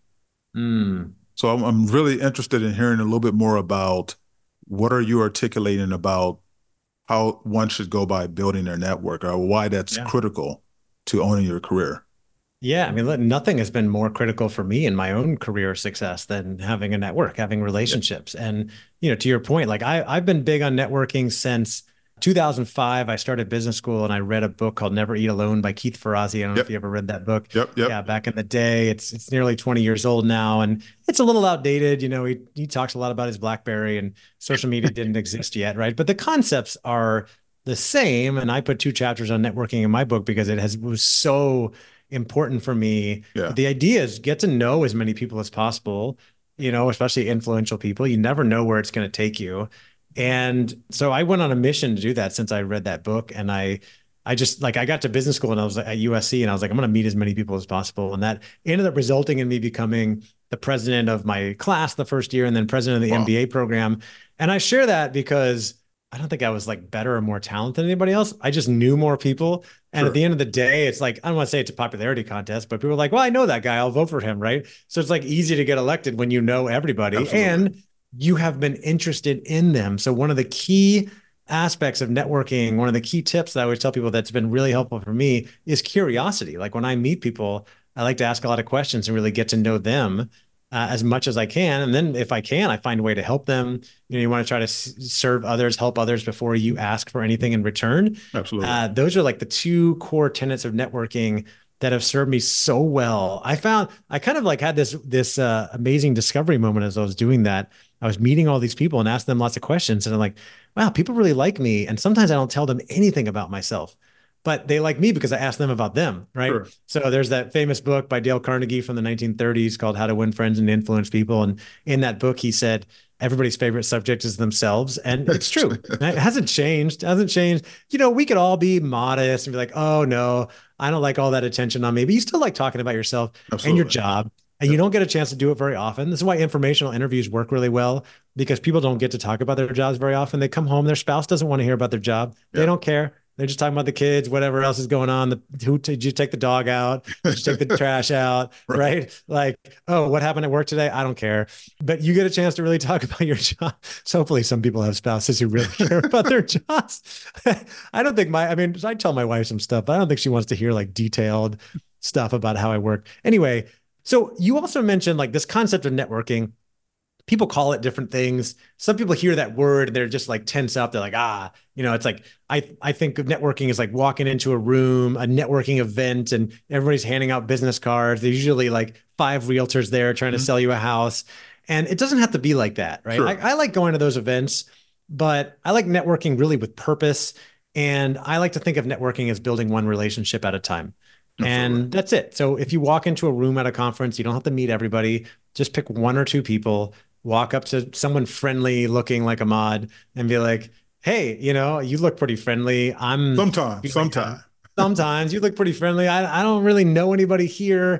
Mm. So I'm, I'm really interested in hearing a little bit more about what are you articulating about how one should go by building their network, or why that's yeah. critical to owning your career. Yeah, I mean, nothing has been more critical for me in my own career success than having a network, having relationships. Yeah. And, you know, to your point, like I, I've been big on networking since two thousand five. I started business school and I read a book called Never Eat Alone by Keith Ferrazzi. I don't know Yep. if you ever read that book. Yep, yep. Yeah, back in the day. It's it's nearly twenty years old now, and it's a little outdated. You know, he he talks a lot about his BlackBerry, and social media didn't exist yet, right? But the concepts are the same. And I put two chapters on networking in my book because it has it was so important for me. Yeah. The idea is get to know as many people as possible, you know, especially influential people. You never know where it's going to take you. And so I went on a mission to do that since I read that book. And I, I just like, I got to business school and I was at U S C and I was like, I'm going to meet as many people as possible. And that ended up resulting in me becoming the president of my class the first year and then president of the wow. M B A program. And I share that because I don't think I was like better or more talented than anybody else. I just knew more people. And sure. at the end of the day, it's like, I don't want to say it's a popularity contest, but people are like, well, I know that guy, I'll vote for him. Right. So it's like easy to get elected when you know everybody. Absolutely. And you have been interested in them. So one of the key aspects of networking, one of the key tips that I always tell people that's been really helpful for me is curiosity. Like when I meet people, I like to ask a lot of questions and really get to know them uh, as much as I can. And then if I can, I find a way to help them. You know, you want to try to s- serve others, help others before you ask for anything in return. Absolutely. Uh, those are like the two core tenets of networking that have served me so well. I found I kind of like had this this uh, amazing discovery moment as I was doing that. I was meeting all these people and asking them lots of questions. And I'm like, wow, people really like me. And sometimes I don't tell them anything about myself, but they like me because I asked them about them, right? Sure. So there's that famous book by Dale Carnegie from the nineteen thirties called How to Win Friends and Influence People. And in that book, he said, everybody's favorite subject is themselves. And it's true. It hasn't changed. It hasn't changed. You know, we could all be modest and be like, oh, no, I don't like all that attention on me. But you still like talking about yourself Absolutely. And your job. And you don't get a chance to do it very often. This is why informational interviews work really well, because people don't get to talk about their jobs very often. They come home, their spouse doesn't want to hear about their job. They yeah. don't care. They're just talking about the kids, whatever else is going on. The, who did you take the dog out? Did you take the trash out? Right. right? Like, oh, what happened at work today? I don't care. But you get a chance to really talk about your job. So hopefully some people have spouses who really care about their jobs. I don't think my, I mean, I tell my wife some stuff, but I don't think she wants to hear like detailed stuff about how I work. Anyway, so you also mentioned like this concept of networking. People call it different things. Some people hear that word and they're just like tense up. They're like, ah, you know, it's like, I, I think of networking as like walking into a room, a networking event, and everybody's handing out business cards. There's usually like five realtors there trying mm-hmm. to sell you a house. And it doesn't have to be like that, right? Sure. I, I like going to those events, but I like networking really with purpose. And I like to think of networking as building one relationship at a time. Absolutely. And that's it. So if you walk into a room at a conference, you don't have to meet everybody. Just pick one or two people, walk up to someone friendly looking like Ahmad and be like, hey, you know, you look pretty friendly. I'm sometimes, sometimes, sometimes you look pretty friendly. I, I don't really know anybody here.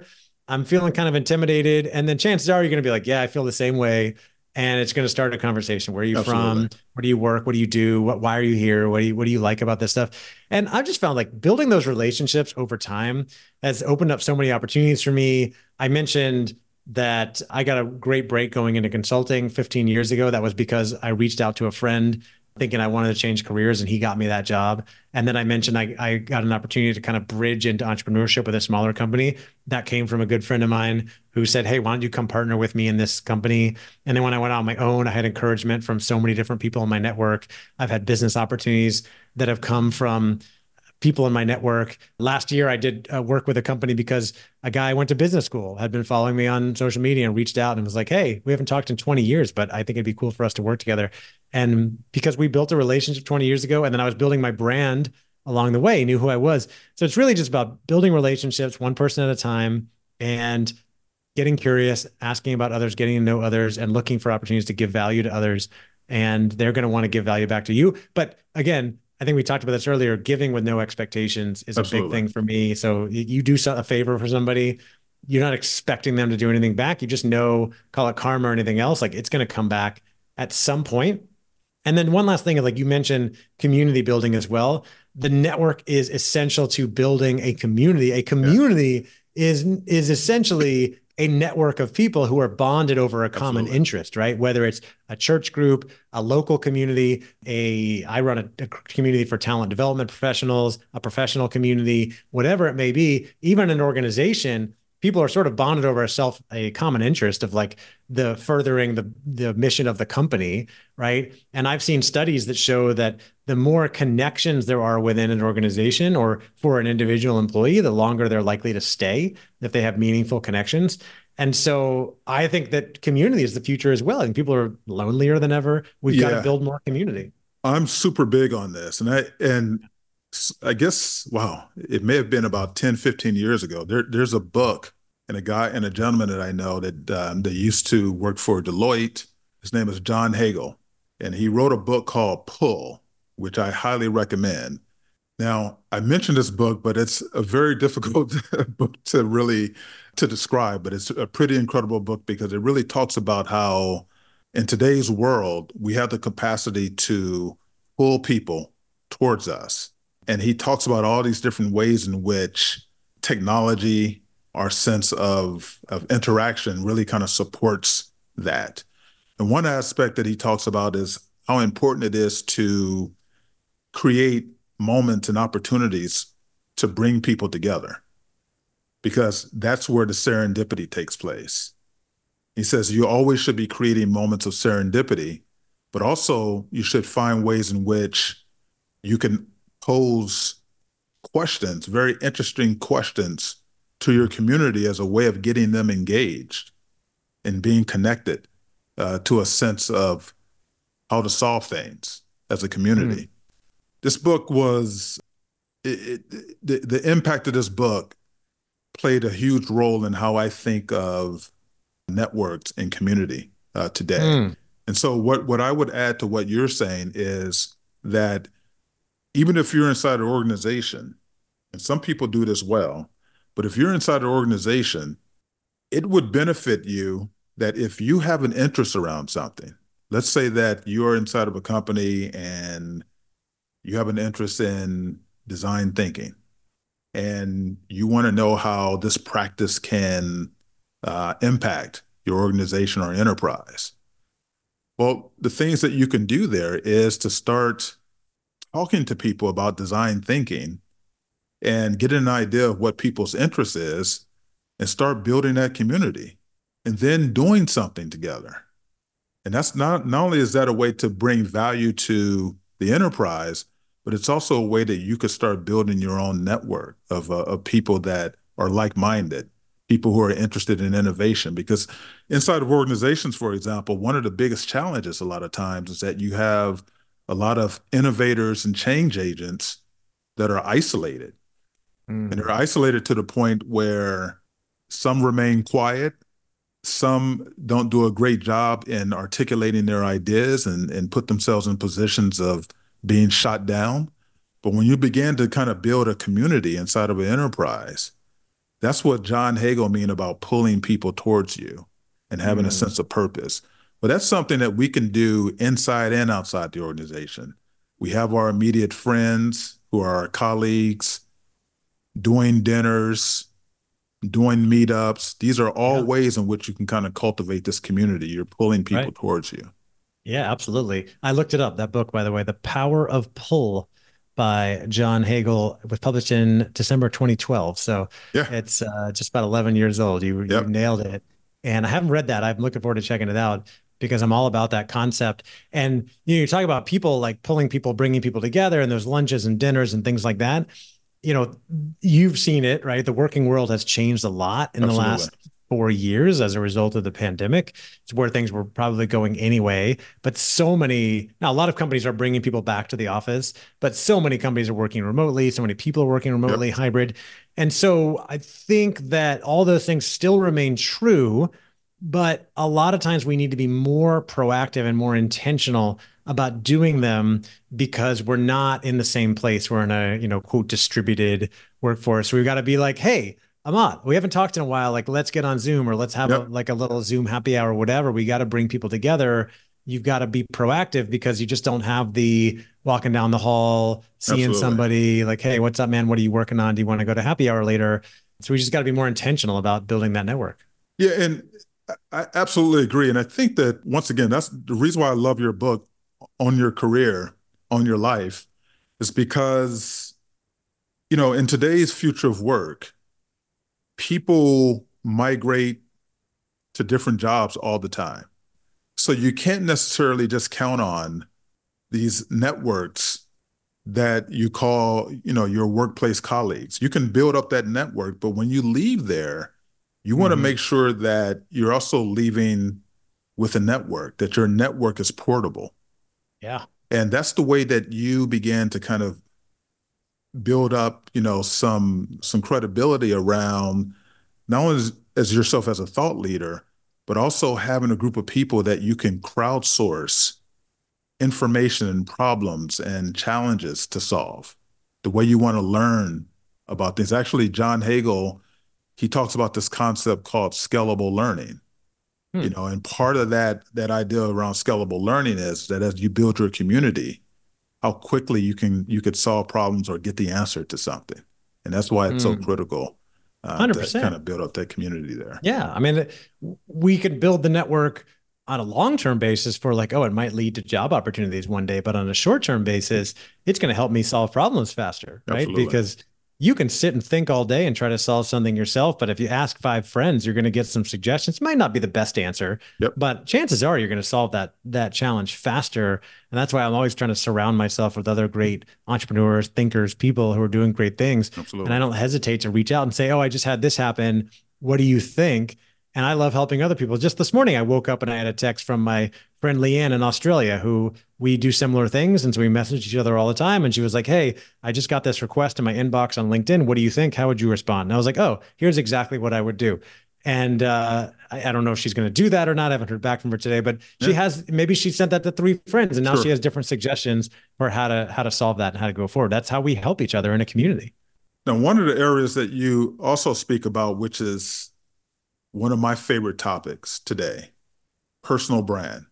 I'm feeling kind of intimidated. And then chances are you're going to be like, yeah, I feel the same way. And it's going to start a conversation. Where are you Absolutely. from? Where do you work? What do you do? What, why are you here? What do you, what do you like about this stuff? And I've just found like building those relationships over time has opened up so many opportunities for me. I mentioned that I got a great break going into consulting fifteen years ago. That was because I reached out to a friend thinking I wanted to change careers and he got me that job. And then I mentioned I, I got an opportunity to kind of bridge into entrepreneurship with a smaller company. That came from a good friend of mine who said, hey, why don't you come partner with me in this company? And then when I went on my own, I had encouragement from so many different people in my network. I've had business opportunities that have come from people in my network. Last year, I did uh, work with a company because a guy I went to business school had been following me on social media and reached out and was like, hey, we haven't talked in twenty years, but I think it'd be cool for us to work together. And because we built a relationship twenty years ago, and then I was building my brand along the way, he knew who I was. So it's really just about building relationships one person at a time and getting curious, asking about others, getting to know others, and looking for opportunities to give value to others. And they're going to want to give value back to you. But again, I think we talked about this earlier. Giving with no expectations is a big Absolutely. thing for me. So you do a favor for somebody, you're not expecting them to do anything back. You just know, call it karma or anything else, like it's going to come back at some point. And then one last thing, like you mentioned community building as well. The network is essential to building a community. A community yeah. is, is essentially a network of people who are bonded over a common Absolutely. interest, right? Whether it's a church group, a local community, a, I run a, a community for talent development professionals, a professional community, whatever it may be, even an organization, people are sort of bonded over a self, a common interest of like the furthering the, the mission of the company, right? And I've seen studies that show that the more connections there are within an organization or for an individual employee, the longer they're likely to stay if they have meaningful connections. And so I think that community is the future as well. And people are lonelier than ever. We've yeah. got to build more community. I'm super big on this. And I, and I guess, wow, it may have been about ten, fifteen years ago. There, there's a book and a guy and a gentleman that I know that um, that used to work for Deloitte. His name is John Hagel. And he wrote a book called Pull, which I highly recommend. Now, I mentioned this book, but it's a very difficult book to really to describe, but it's a pretty incredible book because it really talks about how in today's world, we have the capacity to pull people towards us. And he talks about all these different ways in which technology, our sense of, of interaction really kind of supports that. And one aspect that he talks about is how important it is to create moments and opportunities to bring people together, because that's where the serendipity takes place. He says you always should be creating moments of serendipity, but also you should find ways in which you can pose questions, very interesting questions to your community as a way of getting them engaged and being connected uh, to a sense of how to solve things as a community. Mm. This book was, it, it, the, the impact of this book played a huge role in how I think of networks and community uh, today. Mm. And so what, what I would add to what you're saying is that even if you're inside an organization, and some people do this well, but if you're inside an organization, it would benefit you that if you have an interest around something, let's say that you're inside of a company and you have an interest in design thinking, and you want to know how this practice can uh, impact your organization or enterprise. Well, the things that you can do there is to start talking to people about design thinking and get an idea of what people's interest is and start building that community and then doing something together. And that's not, not only is that a way to bring value to the enterprise, but it's also a way that you could start building your own network of, uh, of people that are like-minded, people who are interested in innovation. Because inside of organizations, for example, one of the biggest challenges a lot of times is that you have a lot of innovators and change agents that are isolated. Mm. And they're isolated to the point where some remain quiet, some don't do a great job in articulating their ideas and, and put themselves in positions of being shot down. But when you begin to kind of build a community inside of an enterprise, That's what John Hagel mean about pulling people towards you and having a Mm, sense of purpose. But that's something that we can do inside and outside the organization. We have our immediate friends who are our colleagues, doing dinners, doing meetups. These are all yeah. ways in which you can kind of cultivate this community. You're pulling people Right. towards you. Yeah, absolutely. I looked it up. That book, by the way, The Power of Pull by John Hagel, was published in December twenty twelve. So Yeah. it's uh, just about eleven years old. You you Yep. nailed it. And I haven't read that. I'm looking forward to checking it out because I'm all about that concept. And you know, you talk about people like pulling people, bringing people together, and there's lunches and dinners and things like that. You know, you've seen it, right? The working world has changed a lot in the Absolutely. last four years as a result of the pandemic. It's where things were probably going anyway. But so many, now a lot of companies are bringing people back to the office, but so many companies are working remotely. So many people are working remotely, Yep. hybrid. And so I think that all those things still remain true, but a lot of times we need to be more proactive and more intentional about doing them because we're not in the same place. We're in a, you know, quote, distributed workforce. So we've got to be like, hey, Amat, we haven't talked in a while. Like, let's get on Zoom or let's have a Yep. like a little Zoom happy hour, whatever. We got to bring people together. You've got to be proactive because you just don't have the walking down the hall, seeing Absolutely. somebody like, hey, what's up, man? What are you working on? Do you want to go to happy hour later? So we just got to be more intentional about building that network. Yeah, and I absolutely agree. And I think that once again, that's the reason why I love your book on your career, on your life, is because, you know, in today's future of work, people migrate to different jobs all the time. So you can't necessarily just count on these networks that you call, you know, your workplace colleagues. You can build up that network, but when you leave there, you want to Mhm. make sure that you're also leaving with a network, that your network is portable. Yeah. And that's the way that you began to kind of build up, you know, some some credibility around not only as, as yourself as a thought leader, but also having a group of people that you can crowdsource information and problems and challenges to solve, the way you want to learn about things. Actually, John Hagel, he talks about this concept called scalable learning. Hmm. You know, and part of that that idea around scalable learning is that as you build your community, how quickly you can you could solve problems or get the answer to something. And that's why it's so Mm. critical uh, to kind one hundred percent. of build up that community there. Yeah. I mean, we could build the network on a long-term basis for like, oh, it might lead to job opportunities one day, but on a short-term basis, it's going to help me solve problems faster, right? Absolutely. Because you can sit and think all day and try to solve something yourself, but if you ask five friends, you're going to get some suggestions. It might not be the best answer, Yep. but chances are you're going to solve that that challenge faster. And that's why I'm always trying to surround myself with other great entrepreneurs, thinkers, people who are doing great things. Absolutely. And I don't hesitate to reach out and say, oh, I just had this happen. What do you think? And I love helping other people. Just this morning, I woke up and I had a text from my friend Leanne in Australia, who we do similar things. And so we message each other all the time. And she was like, hey, I just got this request in my inbox on LinkedIn. What do you think? How would you respond? And I was like, oh, here's exactly what I would do. And uh, I, I don't know if she's going to do that or not. I haven't heard back from her today, but she Yeah. has, maybe she sent that to three friends and now Sure. she has different suggestions for how to, how to solve that and how to go forward. That's how we help each other in a community. Now, one of the areas that you also speak about, which is one of my favorite topics today, personal brand.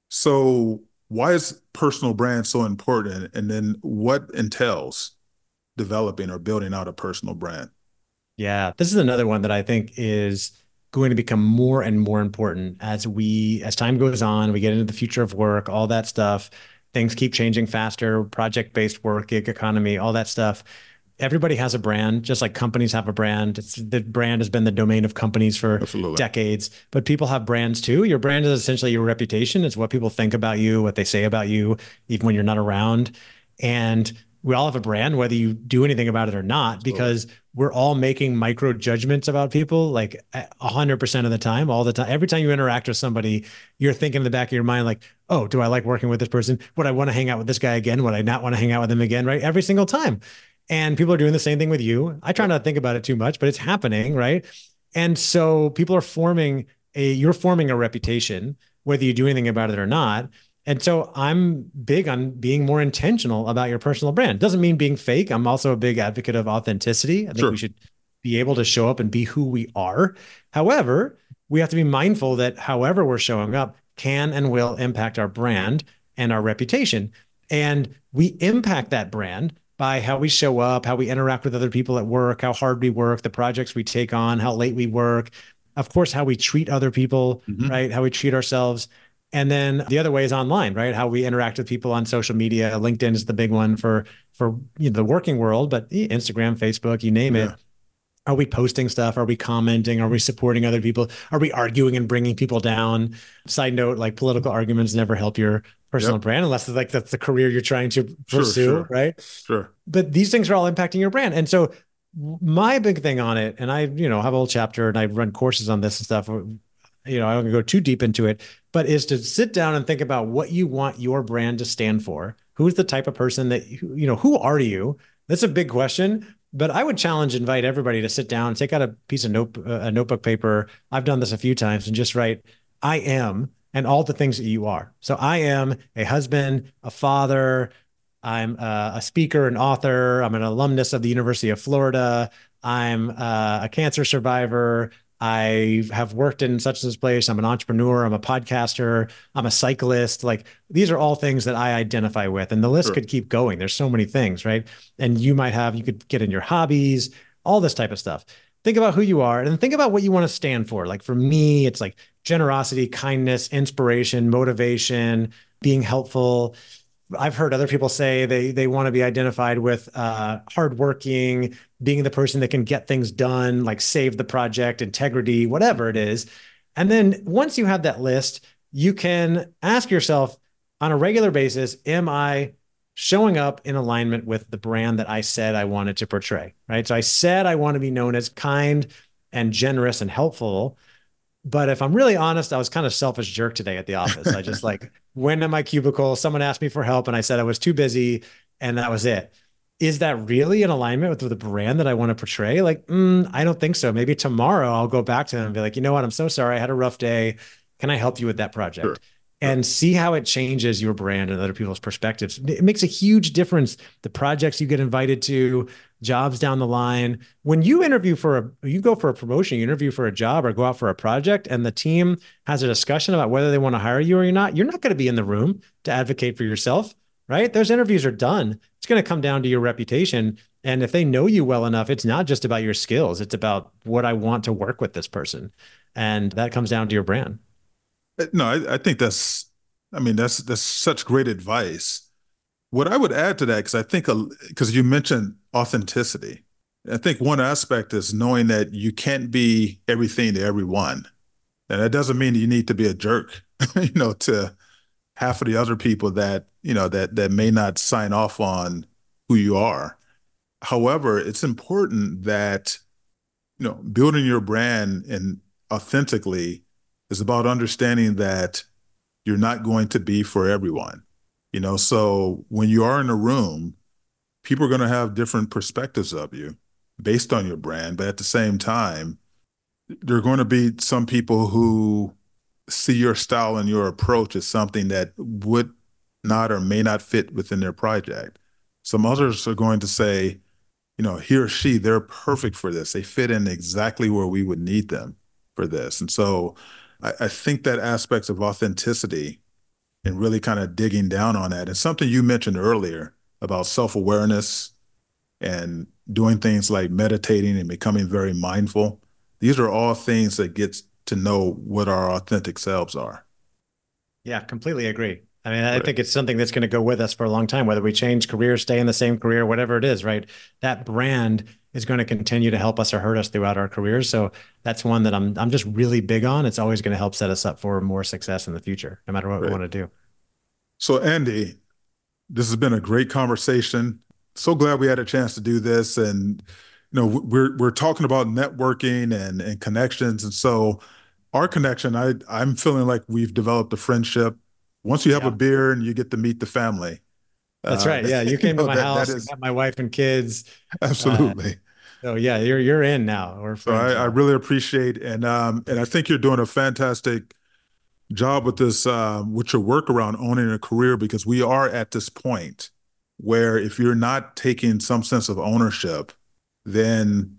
So why is personal brand so important? And then what entails developing or building out a personal brand? Yeah, this is another one that I think is going to become more and more important as we, as time goes on, we get into the future of work, all that stuff. Things keep changing faster, project-based work, gig economy, all that stuff. Everybody has a brand, just like companies have a brand. It's, the brand has been the domain of companies for Absolutely. decades, but people have brands too. Your brand is essentially your reputation. It's what people think about you, what they say about you, even when you're not around. And we all have a brand, whether you do anything about it or not, because we're all making micro judgments about people like a hundred percent of the time, all the time. Every time you interact with somebody, you're thinking in the back of your mind, like, oh, do I like working with this person? Would I want to hang out with this guy again? Would I not want to hang out with him again? Right? Every single time. And people are doing the same thing with you. I try not to think about it too much, but it's happening, right? And so people are forming a, you're forming a reputation, whether you do anything about it or not. And so I'm big on being more intentional about your personal brand. Doesn't mean being fake. I'm also a big advocate of authenticity. I think Sure. we should be able to show up and be who we are. However, we have to be mindful that however we're showing up can and will impact our brand and our reputation. And we impact that brand by how we show up, how we interact with other people at work, how hard we work, the projects we take on, how late we work, of course, how we treat other people, mm-hmm. right? How we treat ourselves. And then the other way is online, right? How we interact with people on social media. LinkedIn is the big one for, for you know, the working world, but Instagram, Facebook, you name yeah. it. Are we posting stuff? Are we commenting? Are we supporting other people? Are we arguing and bringing people down? Side note, like political arguments never help your personal yep. brand unless it's like that's the career you're trying to pursue, sure, sure. right? Sure. But these things are all impacting your brand. And so my big thing on it, and I, you know, have a whole chapter and I run courses on this and stuff, you know, I don't go too deep into it, but is to sit down and think about what you want your brand to stand for. Who's the type of person that, you know, who are you? That's a big question. But I would challenge, invite everybody to sit down, take out a piece of note, uh, a notebook paper. I've done this a few times and just write, I am, and all the things that you are. So I am a husband, a father, I'm a, a speaker, an author, I'm an alumnus of the University of Florida, I'm uh, a cancer survivor, I have worked in such and such place, I'm an entrepreneur, I'm a podcaster, I'm a cyclist. Like these are all things that I identify with, and the list sure. could keep going. There's so many things, right? And you might have, you could get in your hobbies, all this type of stuff. Think about who you are and then think about what you want to stand for. Like for me, it's like generosity, kindness, inspiration, motivation, being helpful. I've heard other people say they they want to be identified with uh, hardworking, being the person that can get things done, like save the project, integrity, whatever it is. And then once you have that list, you can ask yourself on a regular basis, am I showing up in alignment with the brand that I said I wanted to portray, right? So I said I want to be known as kind and generous and helpful. But if I'm really honest, I was kind of selfish jerk today at the office. I just like went in my cubicle, someone asked me for help and I said I was too busy and that was it. Is that really in alignment with the brand that I want to portray? Like, mm, I don't think so. Maybe tomorrow I'll go back to them and be like, you know what? I'm so sorry. I had a rough day. Can I help you with that project? Sure. And see how it changes your brand and other people's perspectives. It makes a huge difference. The projects you get invited to, jobs down the line. When you interview for a, you go for a promotion, you interview for a job or go out for a project and the team has a discussion about whether they want to hire you or not, you're not going to be in the room to advocate for yourself, right? Those interviews are done. It's going to come down to your reputation. And if they know you well enough, it's not just about your skills. It's about what I want to work with this person. And that comes down to your brand. No, I, I think that's, I mean, that's that's such great advice. What I would add to that, because I think, because you mentioned authenticity, I think one aspect is knowing that you can't be everything to everyone. And that doesn't mean you need to be a jerk, you know, to half of the other people that, you know, that that may not sign off on who you are. However, it's important that, you know, building your brand and authentically is about understanding that you're not going to be for everyone, you know? So when you are in a room, people are going to have different perspectives of you based on your brand. But at the same time, there are going to be some people who see your style and your approach as something that would not or may not fit within their project. Some others are going to say, you know, he or she, they're perfect for this. They fit in exactly where we would need them for this. And so I, I think that aspects of authenticity and really kind of digging down on that, and something you mentioned earlier about self-awareness and doing things like meditating and becoming very mindful. These are all things that get to know what our authentic selves are. Yeah, completely agree. I mean, I right. think it's something that's going to go with us for a long time, whether we change careers, stay in the same career, whatever it is, right? That brand is going to continue to help us or hurt us throughout our careers. So that's one that I'm I'm just really big on. It's always going to help set us up for more success in the future, no matter what right. we want to do. So Andy, this has been a great conversation. So glad we had a chance to do this. And, you know, we're we're talking about networking and, and connections. And so our connection, I, I'm feeling like we've developed a friendship. Once you have yeah. a beer and you get to meet the family. That's uh, right. Yeah. You came you know, to my that, house, that is, met my wife and kids. Absolutely. Uh, so yeah, you're, you're in now. We're so I, I really appreciate, and, um, and I think you're doing a fantastic job with this, uh, with your work around owning a career, because we are at this point where if you're not taking some sense of ownership, then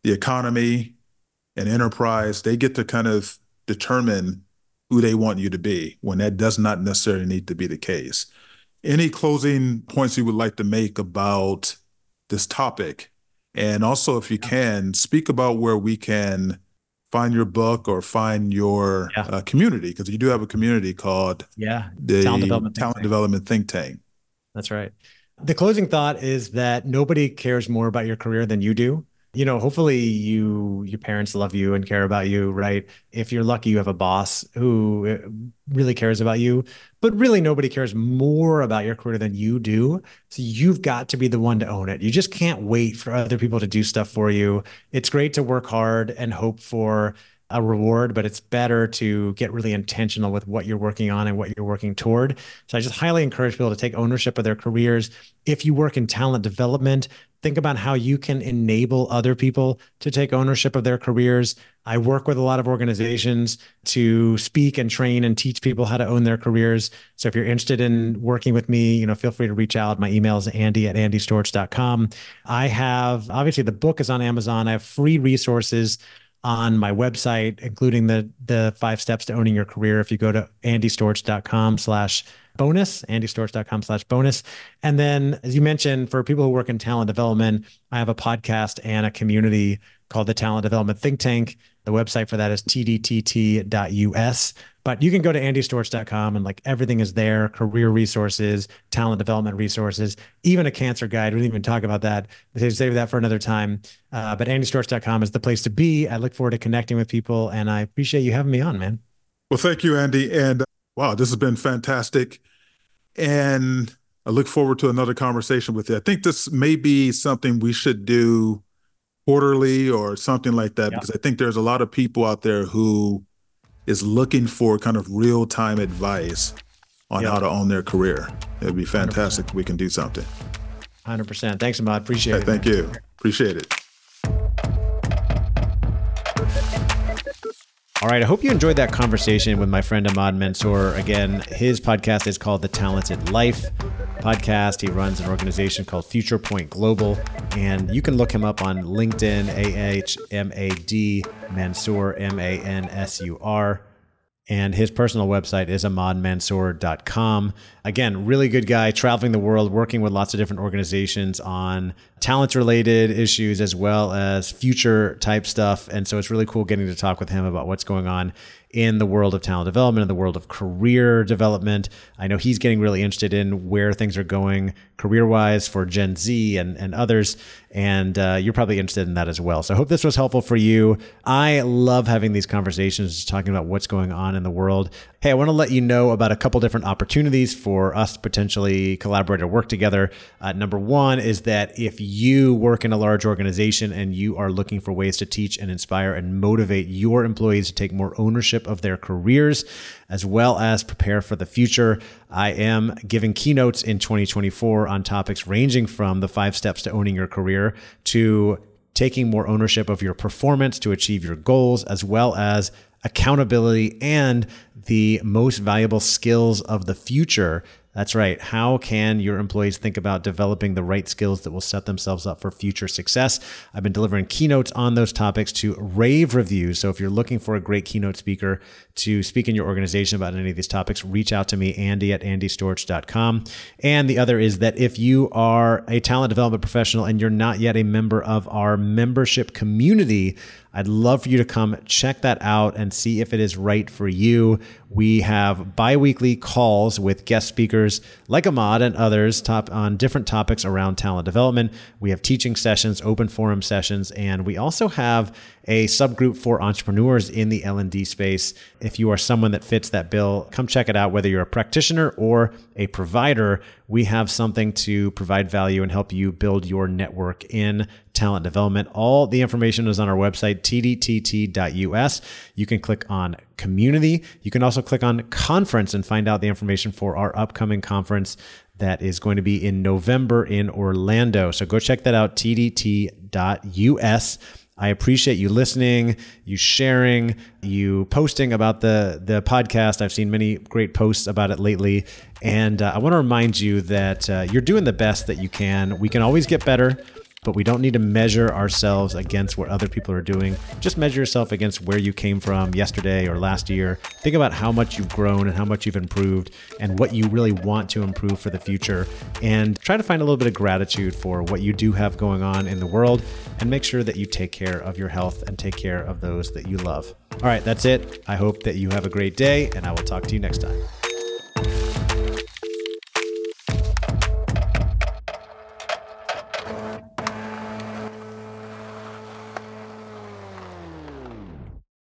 the economy and enterprise, they get to kind of determine who they want you to be when that does not necessarily need to be the case. Any closing points you would like to make about this topic? And also, if you can, speak about where we can find your book or find your yeah. uh, community, because you do have a community called yeah. the Talent Development, Talent Think, Development Think Tank. That's right. The closing thought is that nobody cares more about your career than you do. You know, hopefully you, your parents love you and care about you, right? If you're lucky, you have a boss who really cares about you, but really nobody cares more about your career than you do. So you've got to be the one to own it. You just can't wait for other people to do stuff for you. It's great to work hard and hope for a reward, but it's better to get really intentional with what you're working on and what you're working toward. So I just highly encourage people to take ownership of their careers. If you work in talent development, think about how you can enable other people to take ownership of their careers. I work with a lot of organizations to speak and train and teach people how to own their careers. So if you're interested in working with me, you know, feel free to reach out. My email is andy at andy storch dot com. I have, obviously the book is on Amazon. I have free resources on my website, including the the five steps to owning your career. If you go to andy storch dot com slash bonus, andy storch dot com slash bonus. And then, as you mentioned, for people who work in talent development, I have a podcast and a community called the Talent Development Think Tank. The website for that is t d t t dot u s. But you can go to andy storch dot com and like everything is there, career resources, talent development resources, even a cancer guide. We didn't even talk about that. They save that for another time. Uh, but andy storch dot com is the place to be. I look forward to connecting with people, and I appreciate you having me on, man. Well, thank you, Andy. And wow, this has been fantastic. And I look forward to another conversation with you. I think this may be something we should do quarterly or something like that, yeah. because I think there's a lot of people out there who is looking for kind of real-time advice on yeah. how to own their career. It'd be fantastic one hundred percent if we can do something. one hundred percent. Thanks, Ahmad. Appreciate hey, it. Thank you. Appreciate it. All right. I hope you enjoyed that conversation with my friend Ahmad Mansoor. Again, his podcast is called The Talented Life Podcast. He runs an organization called Future Point Global, and you can look him up on LinkedIn, A H M A D Mansoor, M A N S U R. And his personal website is ahmad mansoor dot com. Again, really good guy, traveling the world, working with lots of different organizations on talent-related issues as well as future type stuff. And so it's really cool getting to talk with him about what's going on in the world of talent development, in the world of career development. I know he's getting really interested in where things are going career-wise for Gen Z and, and others. And uh, you're probably interested in that as well. So I hope this was helpful for you. I love having these conversations, talking about what's going on in the world. Hey, I want to let you know about a couple different opportunities for us to potentially collaborate or work together. Uh, number one is that if you work in a large organization and you are looking for ways to teach and inspire and motivate your employees to take more ownership of their careers, as well as prepare for the future, I am giving keynotes in twenty twenty-four on topics ranging from the five steps to owning your career to taking more ownership of your performance to achieve your goals, as well as accountability and the most valuable skills of the future. That's right. How can your employees think about developing the right skills that will set themselves up for future success? I've been delivering keynotes on those topics to rave reviews. So if you're looking for a great keynote speaker to speak in your organization about any of these topics, reach out to me, Andy at andy storch dot com. And the other is that if you are a talent development professional and you're not yet a member of our membership community, I'd love for you to come check that out and see if it is right for you. We have bi-weekly calls with guest speakers like Ahmad and others top on different topics around talent development. We have teaching sessions, open forum sessions, and we also have a subgroup for entrepreneurs in the L and D space. If you are someone that fits that bill, come check it out. Whether you're a practitioner or a provider, we have something to provide value and help you build your network in talent development. All the information is on our website, t d t t dot u s. You can click on community. You can also click on conference and find out the information for our upcoming conference that is going to be in November in Orlando. So go check that out, t d t dot u s. I appreciate you listening, you sharing, you posting about the, the podcast. I've seen many great posts about it lately. And uh, I want to remind you that uh, you're doing the best that you can. We can always get better. but we don't need to measure ourselves against what other people are doing. Just measure yourself against where you came from yesterday or last year. Think about how much you've grown and how much you've improved and what you really want to improve for the future. And try to find a little bit of gratitude for what you do have going on in the world, and make sure that you take care of your health and take care of those that you love. All right, that's it. I hope that you have a great day, and I will talk to you next time.